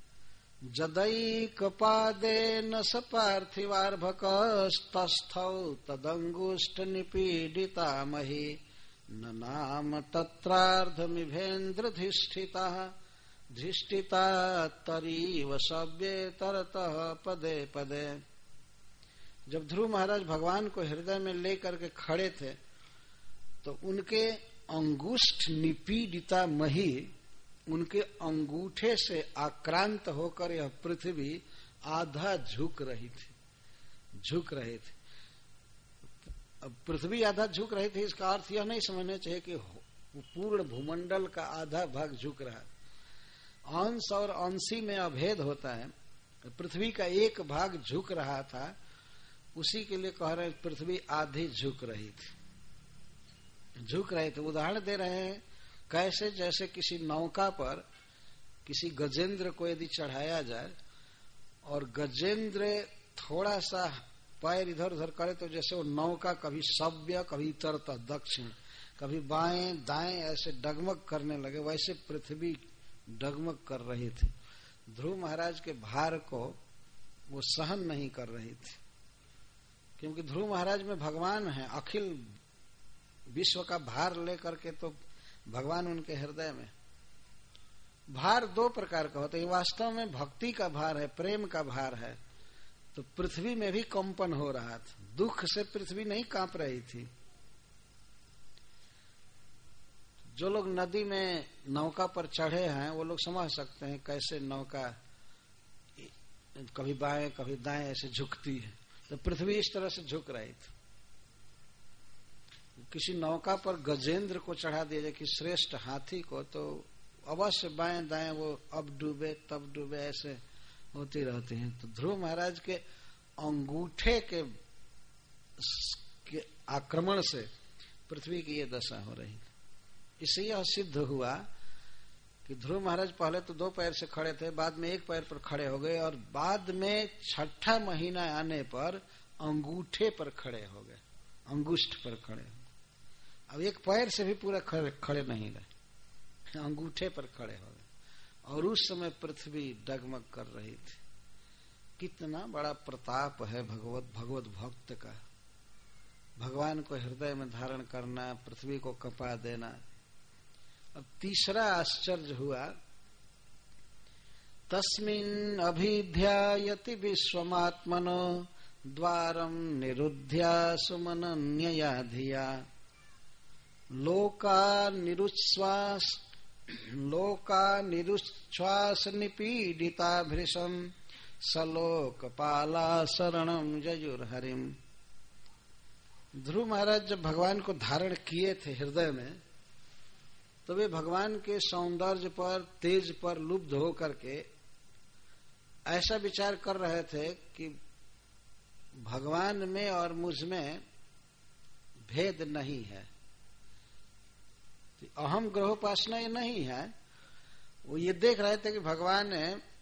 Speaker 1: जदैकपादेन स पार्थिवार्भकस्तस्थौ तदंगुष्ठ निपीडिता मही न नाम तत्रार्धमिभेन्द्रधिष्ठिता धिष्ठिता तरीव सव्ये तरतः पदे पदे। जब ध्रुव महाराज भगवान को हृदय में लेकर के खड़े थे तो उनके अंगुष्ठ निपीडिता मही, उनके अंगूठे से आक्रांत होकर यह पृथ्वी आधा झुक रही थी। अब पृथ्वी आधा झुक रही थी, इसका अर्थ यह नहीं समझना चाहिए कि पूर्ण भूमंडल का आधा भाग झुक रहा है। अंश और अंशी में अभेद होता है। पृथ्वी का एक भाग झुक रहा था, उसी के लिए कह रहे पृथ्वी आधी झुक रही थे। उदाहरण दे रहे हैं कैसे, जैसे किसी नौका पर किसी गजेंद्र को यदि चढ़ाया जाए और गजेंद्र थोड़ा सा पैर इधर उधर करे तो जैसे वो नौका कभी सव्य, कभी उत्तरतः दक्षिण, कभी बाएं दाएं ऐसे डगमग करने लगे, वैसे पृथ्वी डगमग कर रही थी। ध्रुव महाराज के भार को वो सहन नहीं कर रही थी, क्योंकि ध्रुव महाराज में भगवान है। अखिल विश्व का भार लेकर के तो भगवान उनके हृदय में। भार दो प्रकार का होता है। वास्तव में भक्ति का भार है, प्रेम का भार है। तो पृथ्वी में भी कंपन हो रहा था, दुख से पृथ्वी नहीं कांप रही थी। जो लोग नदी में नौका पर चढ़े हैं वो लोग समझ सकते हैं कैसे नौका कभी बाएं कभी दाएं ऐसे झुकती है। तो पृथ्वी इस तरह से झुक रही थी। किसी नौका पर गजेंद्र को चढ़ा दिया जाए कि श्रेष्ठ हाथी को, तो अवश्य बाएं दाएं वो अब डूबे तब डूबे ऐसे होती रहती हैं। तो ध्रुव महाराज के अंगूठे के आक्रमण से पृथ्वी की ये दशा हो रही। इससे यह सिद्ध हुआ कि ध्रुव महाराज पहले तो दो पैर से खड़े थे, बाद में एक पैर पर खड़े हो गए और बाद में छठा महीना आने पर अंगूठे पर खड़े हो गए, अंगुष्ठ पर खड़े। अब एक पैर से भी पूरा खड़े नहीं रहे, अंगूठे पर खड़े हो गए। और उस समय पृथ्वी डगमग कर रही थी। कितना बड़ा प्रताप है भगवत भक्त का। भगवान को हृदय में धारण करना, पृथ्वी को कपा देना। अब तीसरा आश्चर्य हुआ, तस्मिन् अभिध्यायति विश्वमात्मनो द्वारम निरुध्या सुमनन्यया धिया लोका निरुच्छ्वास निपीडिता भृशम सलोकपाला शरणम जयुर्हरिम। ध्रुव महाराज जब भगवान को धारण किए थे हृदय में, तो वे भगवान के सौंदर्य पर, तेज पर लुब्ध होकर के ऐसा विचार कर रहे थे कि भगवान में और मुझ में भेद नहीं है। अहम ग्रहोपासना ये नहीं है। वो ये देख रहे थे कि भगवान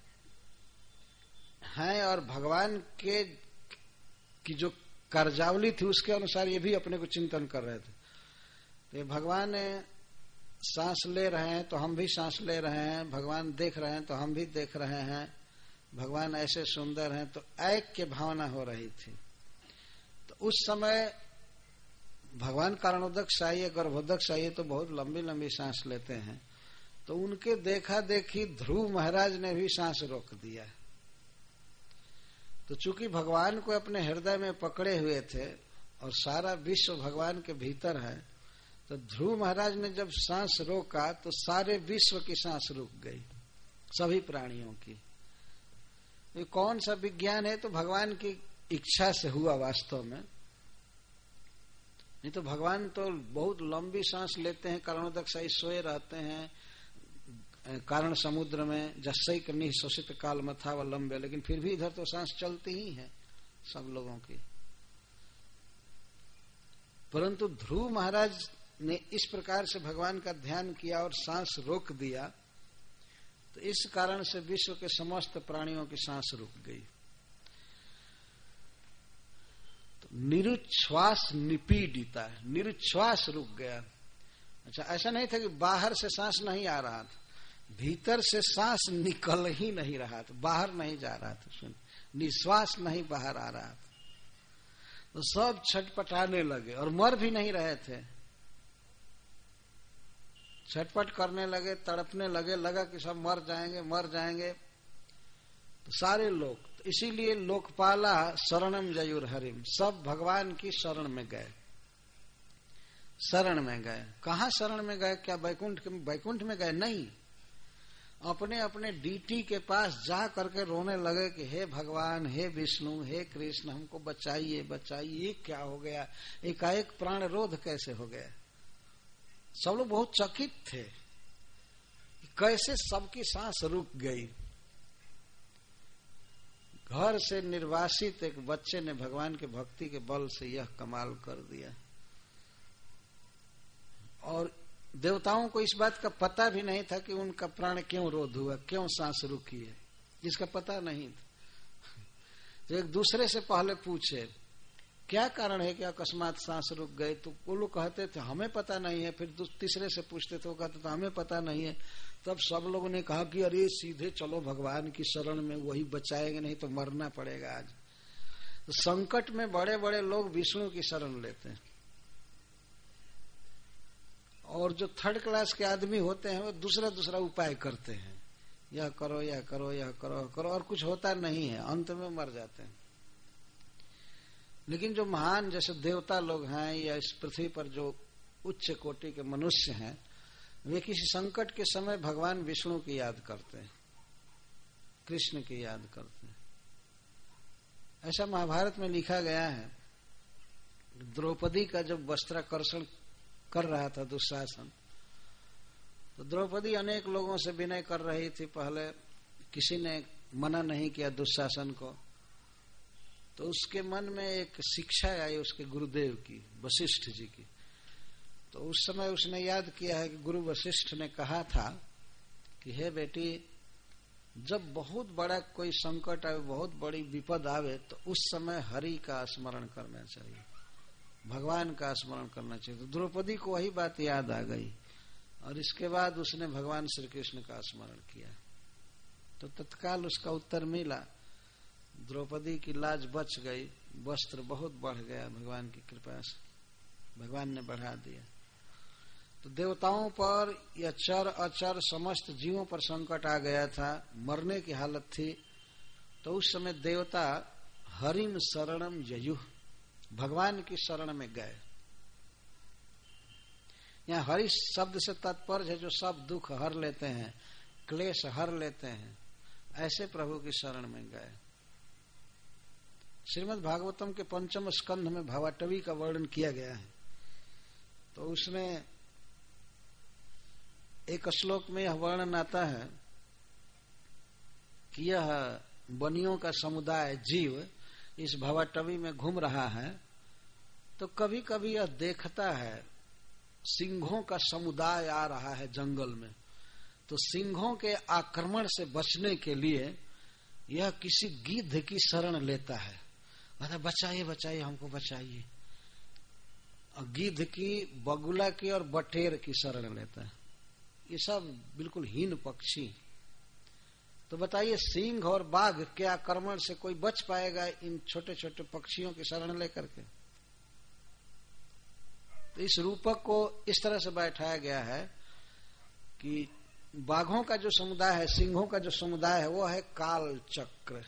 Speaker 1: है और भगवान के की जो कार्यावली थी उसके अनुसार ये भी अपने को चिंतन कर रहे थे। तो ये भगवान सांस ले रहे हैं तो हम भी सांस ले रहे हैं, भगवान देख रहे हैं तो हम भी देख रहे हैं, भगवान ऐसे सुंदर हैं, तो ऐक्य भावना हो रही थी। तो उस समय भगवान कारणोदक शाही, गर्भोदक शाही तो बहुत लंबी लंबी सांस लेते हैं, तो उनके देखा देखी ध्रुव महाराज ने भी सांस रोक दिया। तो चूंकि भगवान को अपने हृदय में पकड़े हुए थे और सारा विश्व भगवान के भीतर है, तो ध्रुव महाराज ने जब सांस रोका तो सारे विश्व की सांस रुक गई, सभी प्राणियों की। ये कौन सा विज्ञान है? तो भगवान की इच्छा से हुआ वास्तव में। नहीं तो भगवान तो बहुत लंबी सांस लेते हैं, कारणोदक शाही सोए रहते हैं कारण समुद्र में, जस्सई करनी शोषित काल मथा व लंबे, लेकिन फिर भी इधर तो सांस चलती ही है सब लोगों की। परंतु ध्रुव महाराज ने इस प्रकार से भगवान का ध्यान किया और सांस रोक दिया, तो इस कारण से विश्व के समस्त प्राणियों की सांस रुक गई। तो निरुच्छ्वास निपीडिता, निरुच्छ्वास रुक गया। अच्छा, ऐसा नहीं था कि बाहर से सांस नहीं आ रहा था, भीतर से सांस निकल ही नहीं रहा था, बाहर नहीं जा रहा था, सुन, निश्वास नहीं बाहर आ रहा था। तो सब छटपटाने लगे और मर भी नहीं रहे थे, छटपट करने लगे, तड़पने लगे, लगा कि सब मर जाएंगे मर जाएंगे। तो सारे लोग, तो इसीलिए लोकपाला शरणम जयुर हरिम, सब भगवान की शरण में गए, शरण में गए। कहाँ शरण में गए? क्या बैकुंठ में गए? नहीं, अपने अपने डीटी के पास जा करके रोने लगे कि हे भगवान, हे विष्णु, हे कृष्ण, हमको बचाइए बचाइए, क्या हो गया, एकाएक प्राण रोध कैसे हो गया। सब लोग बहुत चकित थे, कैसे सबकी सांस रुक गई। घर से निर्वासित एक बच्चे ने भगवान के भक्ति के बल से यह कमाल कर दिया। और देवताओं को इस बात का पता भी नहीं था कि उनका प्राण क्यों रोध हुआ, क्यों सांस रुकी है, इसका पता नहीं था। तो एक दूसरे से पहले पूछे क्या कारण है कि अकस्मात सांस रुक गए, तो वो लोग कहते थे हमें पता नहीं है। फिर तीसरे से पूछते थे, वो कहते थे हमें पता नहीं है। तब सब लोगों ने कहा कि अरे सीधे चलो भगवान की शरण में, वही बचाएंगे, नहीं तो मरना पड़ेगा आज। तो संकट में बड़े बड़े लोग विष्णु की शरण लेते हैं, और जो थर्ड क्लास के आदमी होते हैं वो दूसरा दूसरा उपाय करते हैं, यह करो यह करो यह करो करो, और कुछ होता नहीं है, अंत में मर जाते हैं। लेकिन जो महान जैसे देवता लोग हैं या इस पृथ्वी पर जो उच्च कोटि के मनुष्य हैं, वे किसी संकट के समय भगवान विष्णु की याद करते हैं, कृष्ण की याद करते हैं। ऐसा महाभारत में लिखा गया है, द्रौपदी का जब वस्त्राकर्षण कर रहा था दुशासन, तो द्रौपदी अनेक लोगों से विनय कर रही थी। पहले किसी ने मना नहीं किया दुशासन को, तो उसके मन में एक शिक्षा आई उसके गुरुदेव की, वशिष्ठ जी की। तो उस समय उसने याद किया है कि गुरु वशिष्ठ ने कहा था कि हे बेटी, जब बहुत बड़ा कोई संकट आवे, बहुत बड़ी विपद आवे, तो उस समय हरि का स्मरण करना चाहिए, भगवान का स्मरण करना चाहिए। तो द्रौपदी को वही बात याद आ गई, और इसके बाद उसने भगवान श्री कृष्ण का स्मरण किया। तो तत्काल उसका उत्तर मिला, द्रौपदी की लाज बच गई, वस्त्र बहुत बढ़ गया भगवान की कृपा से, भगवान ने बढ़ा दिया। तो देवताओं पर या चर अचर समस्त जीवों पर संकट आ गया था, मरने की हालत थी। तो उस समय देवता हरिम शरणम ययुः, भगवान की शरण में गए। यहाँ हरि शब्द से तात्पर्य है जो सब दुख हर लेते हैं, क्लेश हर लेते हैं, ऐसे प्रभु की शरण में गए। श्रीमद् भागवतम के 5म स्कंध में भावाटवी का वर्णन किया गया है। तो उसमें एक श्लोक में यह वर्णन आता है कि यह बनियों का समुदाय जीव इस भावाटवी में घूम रहा है, तो कभी कभी यह देखता है सिंहों का समुदाय आ रहा है जंगल में। तो सिंहों के आक्रमण से बचने के लिए यह किसी गिद्ध की शरण लेता है, मतलब बचाइए बचाइए हमको बचाइए। गिद्ध की, बगुला की और बटेर की शरण लेता है। ये सब बिल्कुल हीन पक्षी। तो बताइए सिंह और बाघ के आक्रमण से कोई बच पाएगा इन छोटे छोटे पक्षियों की शरण लेकर के? तो इस रूपक को इस तरह से बैठाया गया है कि बाघों का जो समुदाय है, सिंहों का जो समुदाय है, वो है काल चक्र।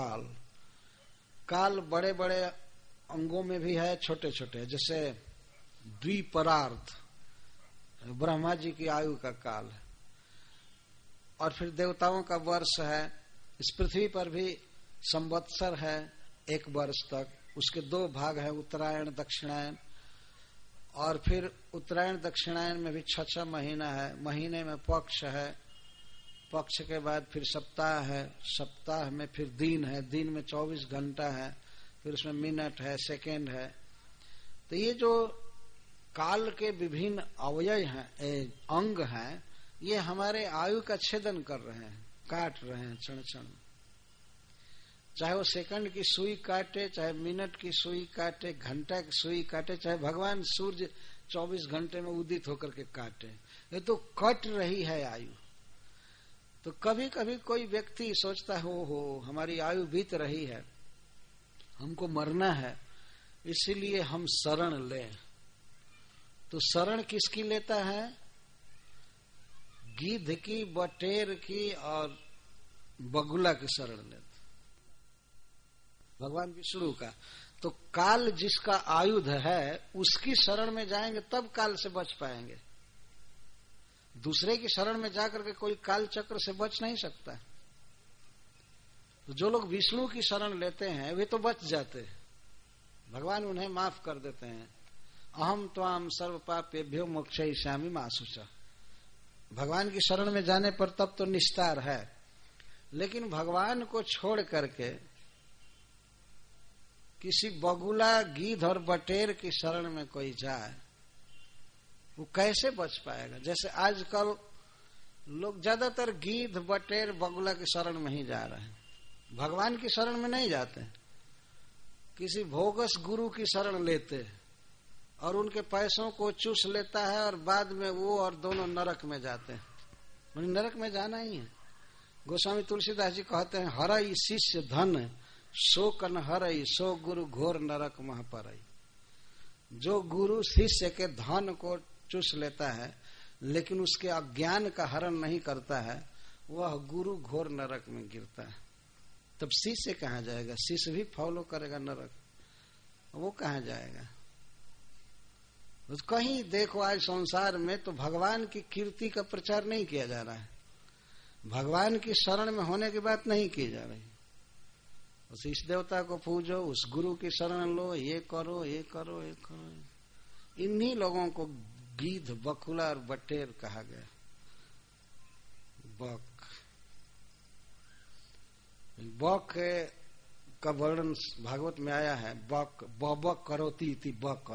Speaker 1: काल बड़े बड़े अंगों में भी है, छोटे छोटे, जैसे द्विपरार्ध ब्रह्मा जी की आयु का काल है। और फिर देवताओं का वर्ष है। इस पृथ्वी पर भी संवत्सर है 1 वर्ष तक। उसके 2 भाग है, उत्तरायण दक्षिणायन। और फिर उत्तरायण दक्षिणायन में भी 6 महीना है। महीने में पक्ष है, पक्ष के बाद फिर सप्ताह है, सप्ताह में फिर दिन है, दिन में 24 घंटा है, फिर उसमें मिनट है, सेकेंड है। तो ये जो काल के विभिन्न अवयव हैं, अंग हैं, ये हमारे आयु का छेदन कर रहे हैं, काट रहे हैं क्षण क्षण। चाहे वो सेकंड की सुई काटे, चाहे मिनट की सुई काटे, घंटा की सुई काटे, चाहे भगवान सूर्य 24 घंटे में उदित होकर के काटे, ये तो कट रही है आयु। तो कभी कभी कोई व्यक्ति सोचता है हो हमारी आयु बीत रही है, हमको मरना है, इसीलिए हम शरण लें। तो शरण किसकी लेता है? गिद्ध की, बटेर की और बगुला की शरण लेता, भगवान विष्णु का। तो काल जिसका आयुध है उसकी शरण में जाएंगे तब काल से बच पाएंगे। दूसरे की शरण में जाकर के कोई काल चक्र से बच नहीं सकता। तो जो लोग विष्णु की शरण लेते हैं वे तो बच जाते हैं, भगवान उन्हें माफ कर देते हैं। अहम त्वाम सर्व पापेभ्यो मोक्षयिष्यामि मा शुचा। भगवान की शरण में जाने पर तब तो निस्तार है, लेकिन भगवान को छोड़ करके किसी बगुला, गिद्ध और बटेर की शरण में कोई जाए, वो कैसे बच पाएगा? जैसे आजकल लोग ज्यादातर गिद्ध, बटेर, बगुला की शरण में ही जा रहे हैं, भगवान की शरण में नहीं जाते। किसी भोगस गुरु की शरण लेते और उनके पैसों को चूस लेता है और बाद में वो और दोनों नरक में जाते हैं। मतलब नरक में जाना ही है। गोस्वामी तुलसीदास जी कहते हैं, हरई शिष्य धन सो कन हरई, सो गुरु घोर नरक मह परई। जो गुरु शिष्य के धन को चूस लेता है लेकिन उसके अज्ञान का हरण नहीं करता है, वह गुरु घोर नरक में गिरता है। तब शिष्य कहाँ जाएगा? शिष्य भी फॉलो करेगा नरक, वो कहाँ जाएगा? कहीं देखो आज संसार में तो भगवान की कीर्ति का प्रचार नहीं किया जा रहा है, भगवान की शरण में होने की बात नहीं की जा रही। उस इस देवता को पूजो, उस गुरु की शरण लो, ये करो, ये करो, ये करो। इन्हीं लोगों को गिद्ध, बकुला और बटेर कहा गया। बक का वर्णन भागवत में आया है, बक बक करोती इति बक।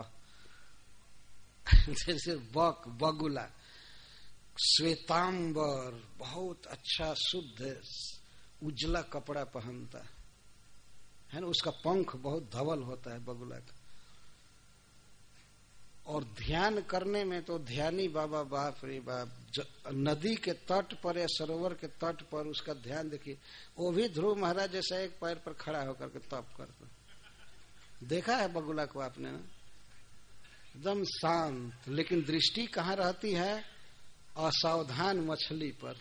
Speaker 1: जैसे बक, बगुला श्वेतांबर, बहुत अच्छा शुद्ध उजला कपड़ा पहनता है ना, उसका पंख बहुत धवल होता है बगुला का। और ध्यान करने में तो ध्यानी बाबा, बाप रे बाप, नदी के तट पर या सरोवर के तट पर उसका ध्यान देखिए। वो भी ध्रुव महाराज जैसा एक पैर पर खड़ा होकर के तप करता। देखा है बगुला को आपने ना? एकदम शांत, लेकिन दृष्टि कहाँ रहती है? असावधान मछली पर।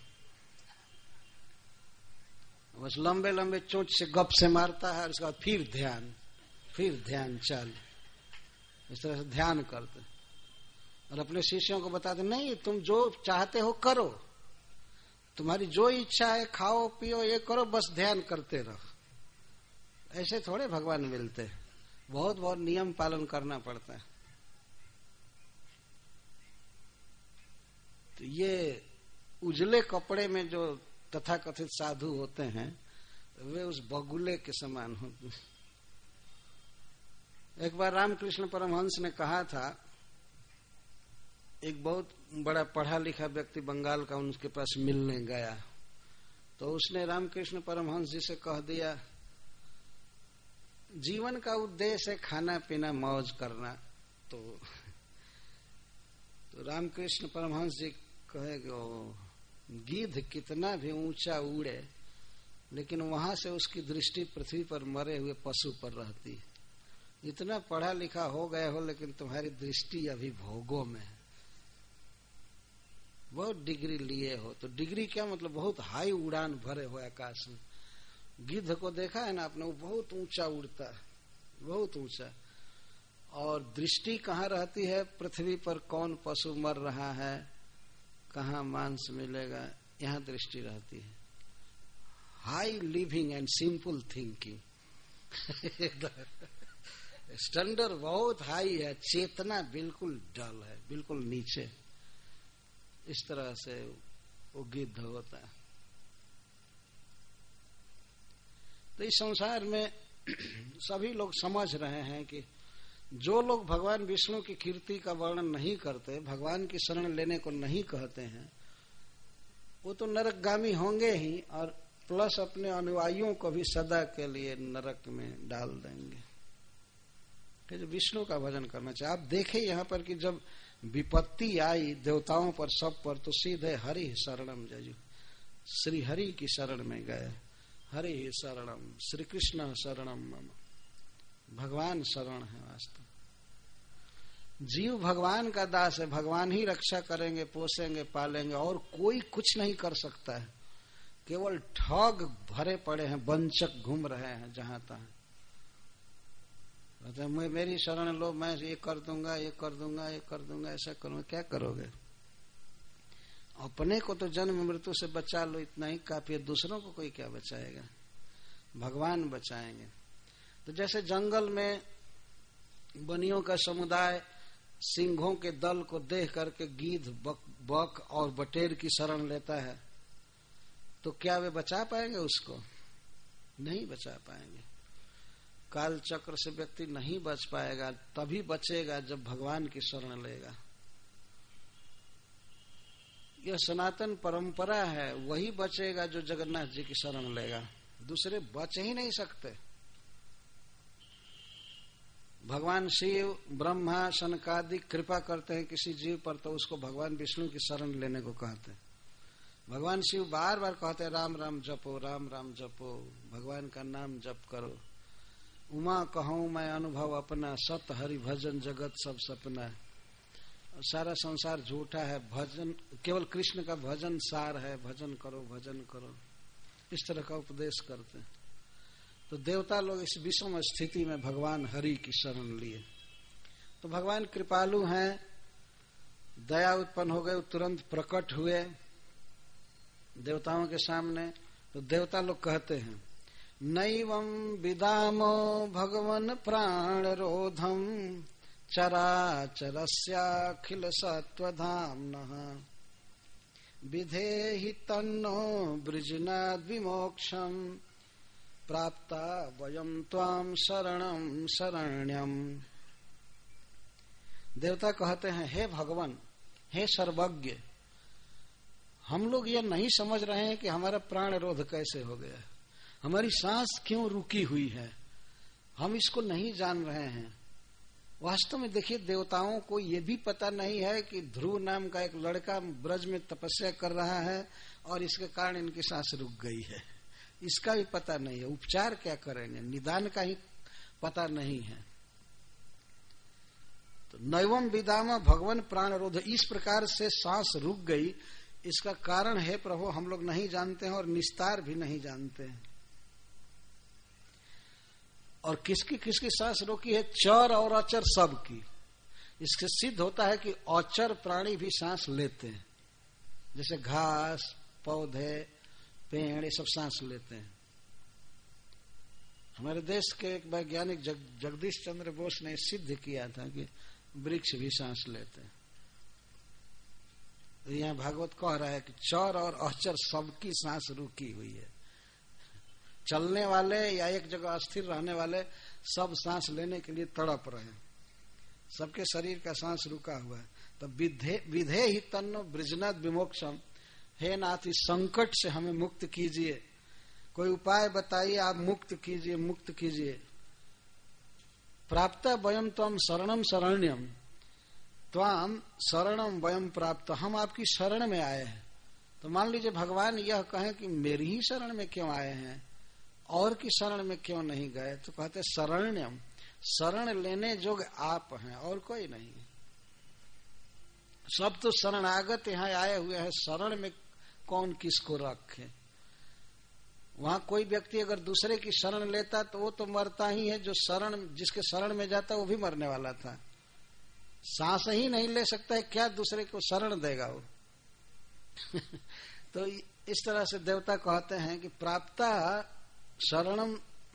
Speaker 1: बस लंबे लंबे चोंच से गप से मारता है और उसका फिर ध्यान चल, इस तरह से ध्यान करते और अपने शिष्यों को बताते, नहीं तुम जो चाहते हो करो, तुम्हारी जो इच्छा है खाओ पियो ये करो, बस ध्यान करते रहो। ऐसे थोड़े भगवान मिलते, बहुत बहुत नियम पालन करना पड़ता है। तो ये उजले कपड़े में जो तथाकथित साधु होते हैं वे उस बगुले के समान होते हैं। एक बार रामकृष्ण परमहंस ने कहा था, एक बहुत बड़ा पढ़ा लिखा व्यक्ति बंगाल का उनके पास मिलने गया, तो उसने रामकृष्ण परमहंस जी से कह दिया, जीवन का उद्देश्य है खाना पीना मौज करना, तो रामकृष्ण परमहंस जी कहे कि गिद्ध कितना भी ऊंचा उड़े, लेकिन वहां से उसकी दृष्टि पृथ्वी पर मरे हुए पशु पर रहती है। इतना पढ़ा लिखा हो गए हो, लेकिन तुम्हारी दृष्टि अभी भोगों में है। बहुत डिग्री लिए हो, तो डिग्री क्या मतलब, बहुत हाई उड़ान भरे हो आकाश में। गिद्ध को देखा है ना आपने, वो बहुत ऊंचा उड़ता है, बहुत ऊंचा। और दृष्टि कहाँ रहती है, पृथ्वी पर कौन पशु मर रहा है, कहाँ मांस मिलेगा, यहाँ दृष्टि रहती है। High living and simple thinking. Standard बहुत हाई है, चेतना बिल्कुल डल है, बिल्कुल नीचे। इस तरह से वो गिद्ध होता है। तो इस संसार में सभी लोग समझ रहे हैं कि जो लोग भगवान विष्णु की कीर्ति का वर्णन नहीं करते, भगवान की शरण लेने को नहीं कहते हैं, वो तो नरकगामी होंगे ही, और प्लस अपने अनुयायियों को भी सदा के लिए नरक में डाल देंगे। तो विष्णु का भजन करना चाहिए। आप देखें यहाँ पर कि जब विपत्ति आई देवताओं पर सब पर, तो सीधे हरि शरणम जयु, श्री हरि की शरण में गए। हरि शरणम, श्री कृष्ण शरणम मम, भगवान शरण है वास्तव। जीव भगवान का दास है, भगवान ही रक्षा करेंगे, पोसेंगे, पालेंगे, और कोई कुछ नहीं कर सकता है। केवल ठग भरे पड़े हैं, वंचक घूम रहे हैं जहां तहां। मैं मेरी शरण लो, मैं ये कर दूंगा, ये कर दूंगा, ये कर दूंगा, ऐसा करूंगा। क्या करोगे? अपने को तो जन्म मृत्यु से बचा लो, इतना ही काफी है। दूसरों को कोई क्या बचाएगा? भगवान बचाएंगे। तो जैसे जंगल में बनियों का समुदाय सिंहों के दल को देख करके गिद्ध, बक और बटेर की शरण लेता है, तो क्या वे बचा पाएंगे उसको? नहीं बचा पाएंगे। काल चक्र से व्यक्ति नहीं बच पाएगा, तभी बचेगा जब भगवान की शरण लेगा। यह सनातन परंपरा है, वही बचेगा जो जगन्नाथ जी की शरण लेगा। दूसरे बच ही नहीं सकते। भगवान शिव, ब्रह्मा, सनकादि कृपा करते हैं किसी जीव पर, तो उसको भगवान विष्णु की शरण लेने को कहते हैं। भगवान शिव बार बार कहते हैं राम राम जपो, राम राम जपो, भगवान का नाम जप करो। उमा कहूं मैं अनुभव अपना, सत हरि भजन जगत सब सपना। सारा संसार झूठा है, भजन केवल कृष्ण का भजन सार है, भजन करो, भजन करो, इस तरह का उपदेश करते हैं। तो देवता लोग इस विषम स्थिति में भगवान हरि की शरण लिए। तो भगवान कृपालु हैं, दया उत्पन्न हो गए, तुरंत प्रकट हुए देवताओं के सामने। तो देवता लोग कहते हैं, नैवं विदामो भगवन प्राण रोधम चराचरस्याखिल सत्वधाम्नः विधेहि तन्नो वृजनाद् विमोक्षम प्राप्ता वयम त्वाम शरणम शरण्यम। देवता कहते हैं, हे भगवान, हे सर्वज्ञ, हम लोग ये नहीं समझ रहे हैं कि हमारा प्राण रोध कैसे हो गया, हमारी सांस क्यों रुकी हुई है, हम इसको नहीं जान रहे हैं। वास्तव में देखिए, देवताओं को ये भी पता नहीं है कि ध्रुव नाम का एक लड़का ब्रज में तपस्या कर रहा है और इसके कारण इनकी सांस रुक गई है, इसका भी पता नहीं है। उपचार क्या करेंगे, निदान का ही पता नहीं है। तो नैवम विदाम भगवन प्राण रोध, इस प्रकार से सांस रुक गई, इसका कारण है प्रभु हम लोग नहीं जानते हैं और निस्तार भी नहीं जानते हैं। और किसकी किसकी सांस रोकी है? चर और अचर सबकी। इससे सिद्ध होता है कि अचर प्राणी भी सांस लेते हैं, जैसे घास, पौधे, पेड़, ये सब सांस लेते हैं। हमारे देश के एक वैज्ञानिक जगदीश चंद्र बोस ने सिद्ध किया था कि वृक्ष भी सांस लेते हैं। तो यहाँ भागवत कह रहा है कि चर और अचर सबकी सांस रुकी हुई है। चलने वाले या एक जगह अस्थिर रहने वाले सब सांस लेने के लिए तड़प रहे हैं, सबके शरीर का सांस रुका हुआ है। तो विधे ही तन्नो वृजनाद् विमोक्षम, हे नाथ इस संकट से हमें मुक्त कीजिए, कोई उपाय बताइए, आप मुक्त कीजिए, मुक्त कीजिए। प्राप्त वयम त्वम शरणम शरण्यम त्वाम शरणम वयम प्राप्त, हम आपकी शरण में आए हैं। तो मान लीजिए भगवान यह कहें कि मेरी ही शरण में क्यों आए हैं, और की शरण में क्यों नहीं गए, तो कहते शरण्यम, शरण लेने जोग आप हैं और कोई नहीं। सब तो शरणागत यहाँ आए हुए हैं, शरण में कौन किसको रखे। वहां कोई व्यक्ति अगर दूसरे की शरण लेता तो वो तो मरता ही है, जो शरण जिसके शरण में जाता वो भी मरने वाला था। सांस ही नहीं ले सकता है, क्या दूसरे को शरण देगा वो। तो इस तरह से देवता कहते हैं कि प्राप्ता शरणम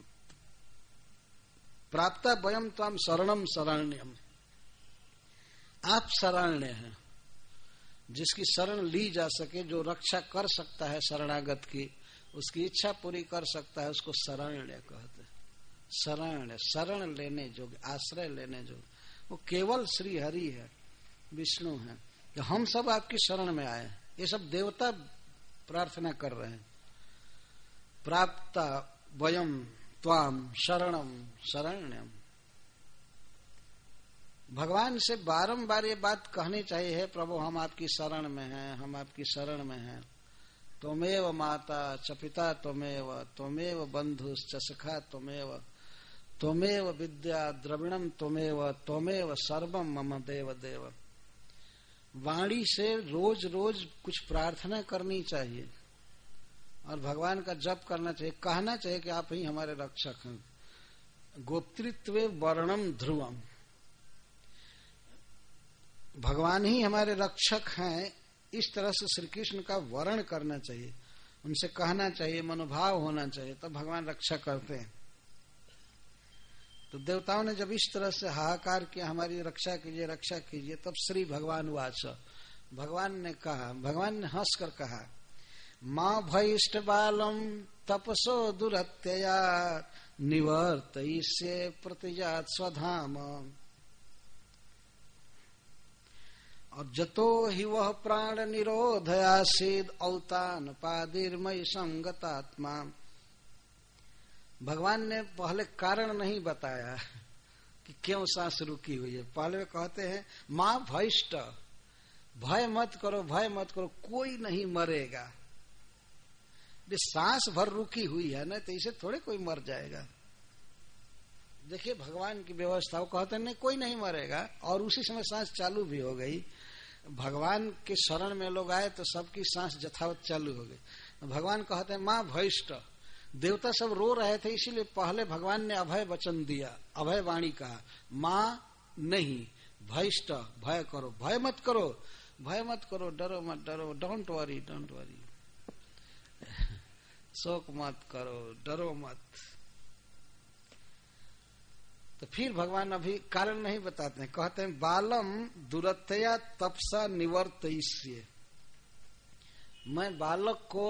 Speaker 1: प्राप्ता वयम त्वाम शरणम शरण्यम, आप शरण्य हैं। जिसकी शरण ली जा सके, जो रक्षा कर सकता है शरणागत की, उसकी इच्छा पूरी कर सकता है, उसको शरण्य कहते हैं। शरण्य, शरण लेने जोग, आश्रय लेने जोग, वो केवल श्री हरि है, विष्णु है। तो हम सब आपकी शरण में आए, ये सब देवता प्रार्थना कर रहे हैं। प्राप्ता वयम त्वाम शरणम शरण्यम। भगवान से बारंबार ये बात कहनी चाहिए है, प्रभु हम आपकी शरण में हैं, हम आपकी शरण में हैं। त्वमेव माता च पिता त्वमेव, त्वमेव बंधुश्च सखा त्वमेव, त्वमेव विद्या द्रविणम त्वमेव, त्वमेव सर्वम मम देव देव। वाणी से रोज रोज कुछ प्रार्थना करनी चाहिए और भगवान का जप करना चाहिए, कहना चाहिए कि आप ही हमारे रक्षक हैं। गोप्तृत्वे वर्णम ध्रुवम, भगवान ही हमारे रक्षक हैं, इस तरह से श्री कृष्ण का वर्ण करना चाहिए, उनसे कहना चाहिए, मनोभाव होना चाहिए, तब भगवान रक्षा करते हैं। तो देवताओं ने जब इस तरह से हाहाकार किया, हमारी रक्षा कीजिए रक्षा कीजिए, तब श्री भगवान वाच, भगवान ने कहा, भगवान ने हंसकर कहा, मां भयिष्ठ बालम तपसो दुरत्यया निवर्तयिष्ये प्रतिजात स्वधाम। और जतो ही वह प्राण निरोधयासीद औतान पादिर्मयी संगतात्मा। भगवान ने पहले कारण नहीं बताया कि क्यों सांस रुकी हुई है। पहले कहते हैं मां भयिष्ठ, भय मत करो, भय मत करो, कोई नहीं मरेगा। सांस भर रुकी हुई है ना, तो इसे थोड़े कोई मर जाएगा। देखिए भगवान की व्यवस्था, वो कहते हैं नहीं कोई नहीं मरेगा, और उसी समय सांस चालू भी हो गई। भगवान के शरण में लोग आए तो सबकी सांस यथावत चालू हो गई। भगवान कहते हैं मां भयिष्ठ, देवता सब रो रहे थे, इसीलिए पहले भगवान ने अभय वचन दिया, अभय वाणी कहा, मां नहीं, भयिष्ठ, भय करो, भय मत करो, भय मत करो, डरो मत, डरो, डोंट वरी, डोंट वरी, शोक मत करो, डरो मत। तो फिर भगवान अभी कारण नहीं बताते हैं, कहते हैं बालम दुरतया तपसा निवर्तयिष्ये, मैं बालक को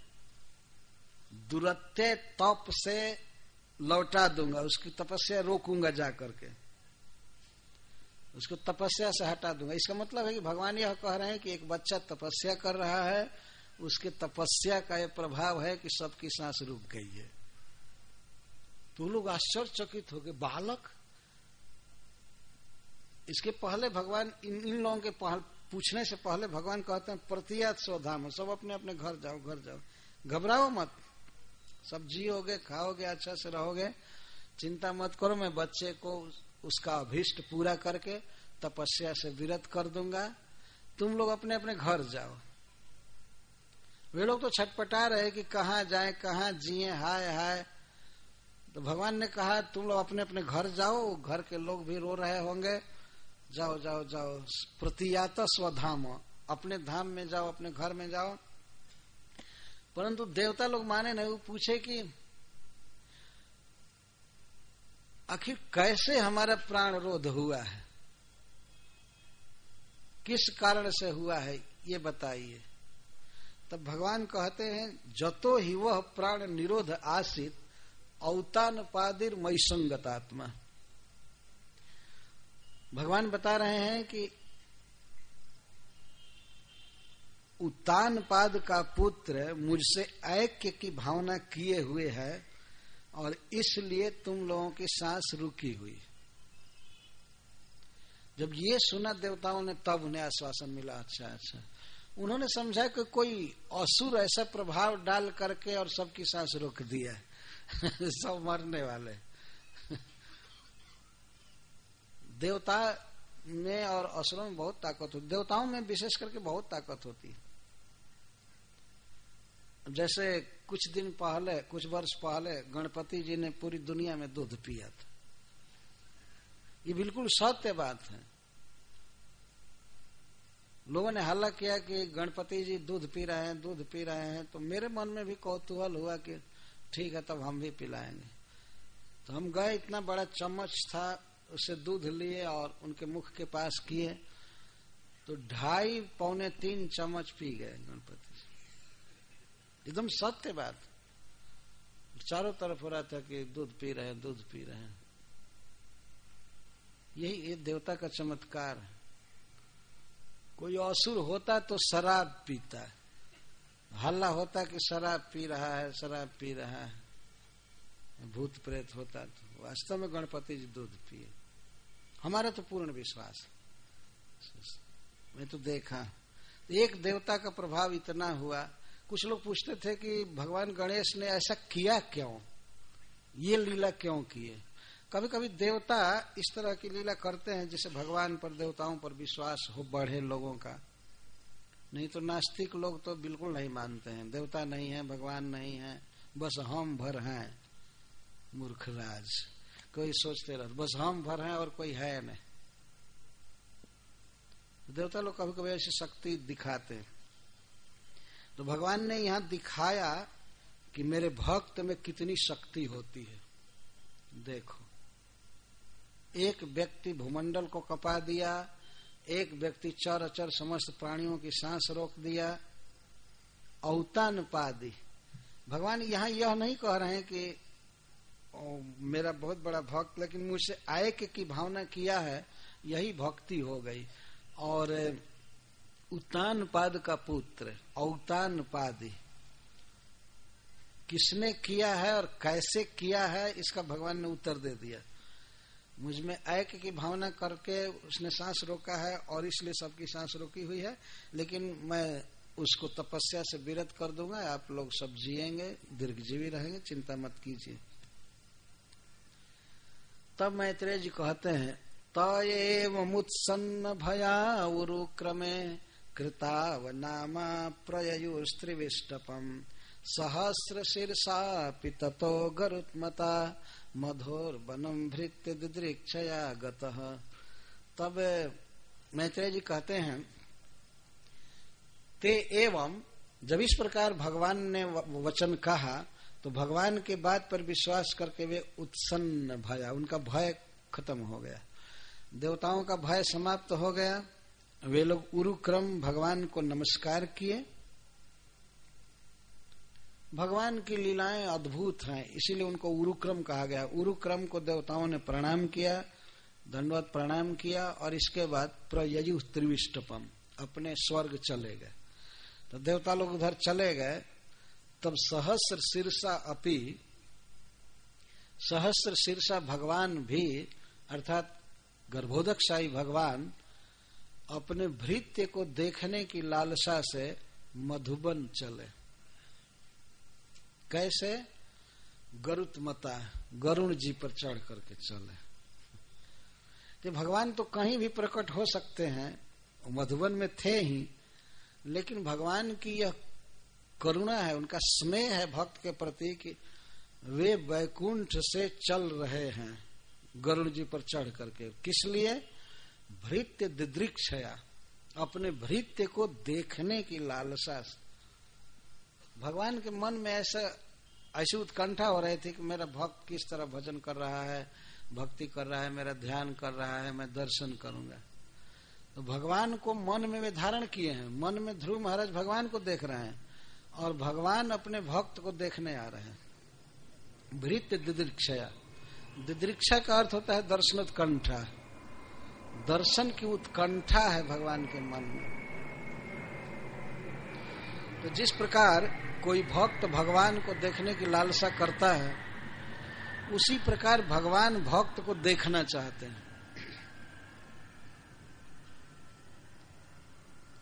Speaker 1: दुरत्य तप से लौटा दूंगा, उसकी तपस्या रोकूंगा, जा करके उसको तपस्या से हटा दूंगा। इसका मतलब है कि भगवान यह कह रहे हैं कि एक बच्चा तपस्या कर रहा है, उसके तपस्या का यह प्रभाव है कि सबकी सांस रुक गई है। तो लोग आश्चर्यचकित हो गए, बालक। इसके पहले भगवान इन लोगों के पूछने से पहले भगवान कहते हैं प्रतियात स्वधाम, सब अपने अपने घर जाओ, घर जाओ, घबराओ मत, सब जियोगे, खाओगे, अच्छा से रहोगे, चिंता मत करो, मैं बच्चे को उसका अभीष्ट पूरा करके तपस्या से विरत कर दूंगा, तुम लोग अपने अपने घर जाओ। वे लोग तो छटपटा रहे कि कहाँ जाएं, कहाँ जिए, हाय हाय। तो भगवान ने कहा तुम लोग अपने अपने घर जाओ, घर के लोग भी रो रहे होंगे, जाओ जाओ जाओ, प्रतियात स्वधाम, अपने धाम में जाओ, अपने घर में जाओ। परंतु देवता लोग माने नहीं, वो पूछे कि आखिर कैसे हमारा प्राण रोध हुआ है, किस कारण से हुआ है, ये बताइए। तब भगवान कहते हैं जतो ही वह प्राण निरोध आसित औतान पादिर मई संगतात्मा। भगवान बता रहे हैं कि उत्तान पाद का पुत्र मुझसे ऐक्य की भावना किए हुए है और इसलिए तुम लोगों की सांस रुकी हुई। जब ये सुना देवताओं ने तब उन्हें आश्वासन मिला, अच्छा। उन्होंने समझा कि कोई असुर ऐसा प्रभाव डाल करके और सबकी सांस रोक दिया सब मरने वाले। देवता में और असुरों में बहुत ताकत होती, देवताओं में विशेष करके बहुत ताकत होती। जैसे कुछ दिन पहले, कुछ वर्ष पहले गणपति जी ने पूरी दुनिया में दूध पिया था। ये बिल्कुल सत्य बात है। लोगों ने हल्ला किया कि गणपति जी दूध पी रहे हैं, तो मेरे मन में भी कौतूहल हुआ कि ठीक है, तब हम भी पिलाएंगे। तो हम गए, इतना बड़ा चम्मच था, उससे दूध लिए और उनके मुख के पास किए, तो 2.5 पौने 3 चम्मच पी गए गणपति जी। एकदम सत्य बात। चारों तरफ हो रहा था कि दूध पी रहे हैं। यही देवता का चमत्कार है। कोई असुर होता तो शराब पीता है, हल्ला होता कि शराब पी रहा है, भूत प्रेत होता तो वास्तव में गणपति जी दूध पिए। हमारा तो पूर्ण विश्वास, मैं तो देखा एक देवता का प्रभाव इतना हुआ। कुछ लोग पूछते थे कि भगवान गणेश ने ऐसा किया क्यों, ये लीला क्यों किए। कभी कभी देवता इस तरह की लीला करते हैं जिससे भगवान पर, देवताओं पर विश्वास हो बढ़े लोगों का। नहीं तो नास्तिक लोग तो बिल्कुल नहीं मानते हैं, देवता नहीं है, भगवान नहीं है, बस हम भर हैं। मूर्खराज, कोई सोचते रह, बस हम भर हैं और कोई है नहीं। देवता लोग कभी कभी ऐसी शक्ति दिखाते। तो भगवान ने यहां दिखाया कि मेरे भक्त में कितनी शक्ति होती है। देखो, एक व्यक्ति भूमंडल को कपा दिया, एक व्यक्ति चर अचर समस्त प्राणियों की सांस रोक दिया, औतान पादी। भगवान यहाँ यह नहीं कह रहे हैं कि मेरा बहुत बड़ा भक्त, लेकिन मुझसे आयक की भावना किया है, यही भक्ति हो गई। और उतान पाद का पुत्र औतान पादी, किसने किया है और कैसे किया है, इसका भगवान ने उत्तर दे दिया। मुझ में ऐक की भावना करके उसने सांस रोका है और इसलिए सबकी सांस रोकी हुई है, लेकिन मैं उसको तपस्या से विरत कर दूंगा, आप लोग सब जिएंगे, दीर्घजीवी रहेंगे, चिंता मत कीजिए। तब मैत्रेय जी कहते हैं, तयेव मुत्सन्न भया उरुक्रमे कृताव नामा प्रययुस्त्रिविष्टपम सहस्र शीर्षा पिततो गरुत्मता मधोर वनम भृत्य दिदृक्षया गतः। तब मैत्रेय जी कहते हैं, ते एवं, जब इस प्रकार भगवान ने वचन कहा तो भगवान के बात पर विश्वास करके वे उत्सन्न भया, उनका भय खत्म हो गया, देवताओं का भय समाप्त हो गया। वे लोग उरुक्रम भगवान को नमस्कार किए। भगवान की लीलाएं अद्भुत हैं, इसीलिए उनको उरुक्रम कहा गया। उरुक्रम को देवताओं ने प्रणाम किया, दंडवत प्रणाम किया, और इसके बाद प्रययु त्रिविष्टपम, अपने स्वर्ग चले गए। तो देवता लोग उधर चले गए। तब सहस्र शीर्षा अपि, सहस्र शीर्षा भगवान भी, अर्थात गर्भोदकशाही भगवान, अपने भृत्य को देखने की लालसा से मधुबन चले। कैसे? गरुत्मता, गरुण जी पर चढ़ करके चले। कि भगवान तो कहीं भी प्रकट हो सकते हैं, मधुबन में थे ही, लेकिन भगवान की यह करुणा है, उनका स्नेह है भक्त के प्रति कि वे वैकुंठ से चल रहे हैं गरुड़ जी पर चढ़ करके। किस लिए? भृत्य दिदृक्षया, अपने भृत्य को देखने की लालसा से। भगवान के मन में ऐसी उत्कंठा हो रही थी कि मेरा भक्त किस तरह भजन कर रहा है, भक्ति कर रहा है, मेरा ध्यान कर रहा है, मैं दर्शन करूंगा। तो भगवान को मन में वे धारण किए हैं, मन में ध्रुव महाराज भगवान को देख रहे हैं और भगवान अपने भक्त को देखने आ रहे हैं। भृत्य दिदृक्षया, दिदृक्षा का अर्थ होता है दर्शनोत्कंठा, दर्शन की उत्कंठा है भगवान के मन में। तो जिस प्रकार कोई भक्त भगवान को देखने की लालसा करता है, उसी प्रकार भगवान भक्त को देखना चाहते हैं।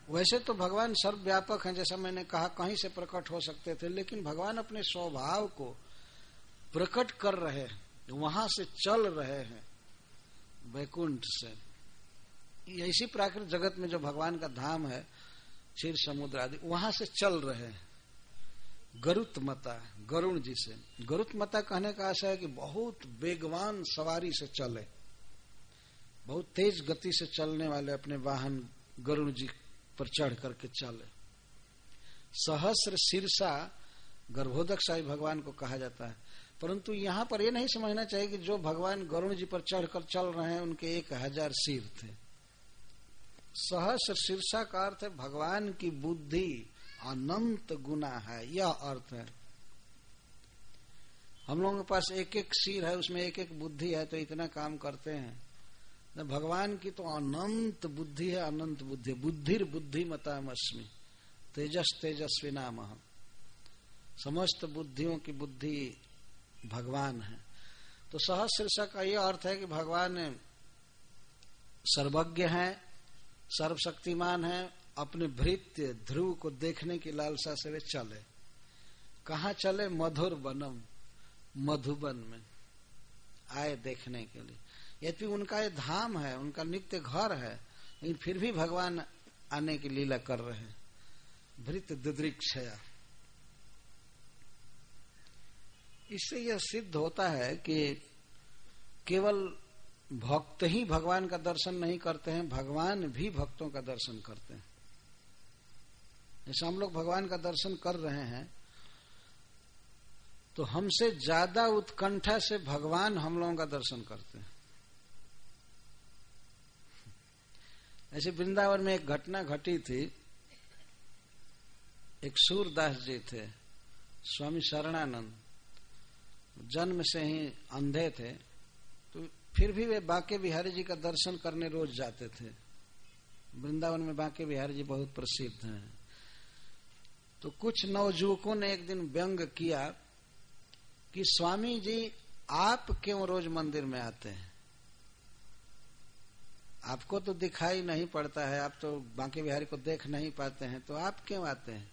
Speaker 1: वैसे तो भगवान सर्वव्यापक हैं, जैसा मैंने कहा, कहीं से प्रकट हो सकते थे, लेकिन भगवान अपने स्वभाव को प्रकट कर रहे हैं, वहां से चल रहे हैं वैकुंठ से। ऐसी प्राकृतिक जगत में जो भगवान का धाम है, क्षीर समुद्र आदि, वहां से चल रहे हैं गरुत्मता, गरुण जी से। गरुत्मता कहने का आशय है कि बहुत वेगवान सवारी से चले, बहुत तेज गति से चलने वाले अपने वाहन गरुण जी पर चढ़ करके चले। सहस्र शीर्षा गर्भोदकशाही भगवान को कहा जाता है, परंतु यहां पर यह नहीं समझना चाहिए कि जो भगवान गरुण जी पर चढ़कर चल रहे हैं उनके 1000 सिर थे। सहस्र शीर्षा का अर्थ है भगवान की बुद्धि अनंत गुना है, यह अर्थ है। हम लोगों के पास एक एक सिर है, उसमें एक एक बुद्धि है, तो इतना काम करते हैं। भगवान की तो अनंत बुद्धि है, अनंत बुद्धि। बुद्धिर बुद्धिमतामस्मि तेजस तेजस्वी नाम। समस्त बुद्धियों की बुद्धि भगवान है। तो सहस्र का यह अर्थ है कि भगवान सर्वज्ञ है, सर्वशक्तिमान है, अपने भृत्य ध्रुव को देखने की लालसा से वे चले। कहाँ चले? मधुर वनम, मधुबन में आए देखने के लिए। यद्यपि उनका ये धाम है, उनका नित्य घर है, लेकिन फिर भी भगवान आने की लीला कर रहे हैं। भृत्य दिदृक्षया। इससे यह सिद्ध होता है कि केवल भक्त ही भगवान का दर्शन नहीं करते हैं, भगवान भी भक्तों का दर्शन करते हैं। जैसे हम लोग भगवान का दर्शन कर रहे हैं, तो हमसे ज्यादा उत्कंठा से भगवान हम लोगों का दर्शन करते हैं। ऐसे वृंदावन में एक घटना घटी थी। एक सूरदास जी थे, स्वामी शरणानंद, जन्म से ही अंधे थे, तो फिर भी वे बांके बिहारी जी का दर्शन करने रोज जाते थे। वृंदावन में बांके बिहारी जी बहुत प्रसिद्ध हैं। तो कुछ नवयुवकों ने एक दिन व्यंग किया कि स्वामी जी आप क्यों रोज मंदिर में आते हैं? आपको तो दिखाई नहीं पड़ता है, आप तो बांके बिहारी को देख नहीं पाते हैं, तो आप क्यों आते हैं?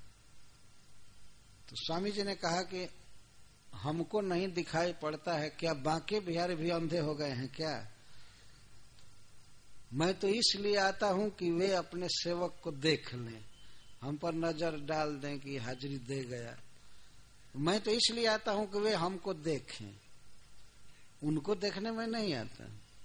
Speaker 1: तो स्वामी जी ने कहा कि हमको नहीं दिखाई पड़ता है, क्या बांके बिहारी भी अंधे हो गए हैं क्या? मैं तो इसलिए आता हूं कि वे अपने सेवक को देख लें, हम पर नजर डाल दें कि हाजिरी दे गया। मैं तो इसलिए आता हूं कि वे हमको देखें, उनको देखने में नहीं आता।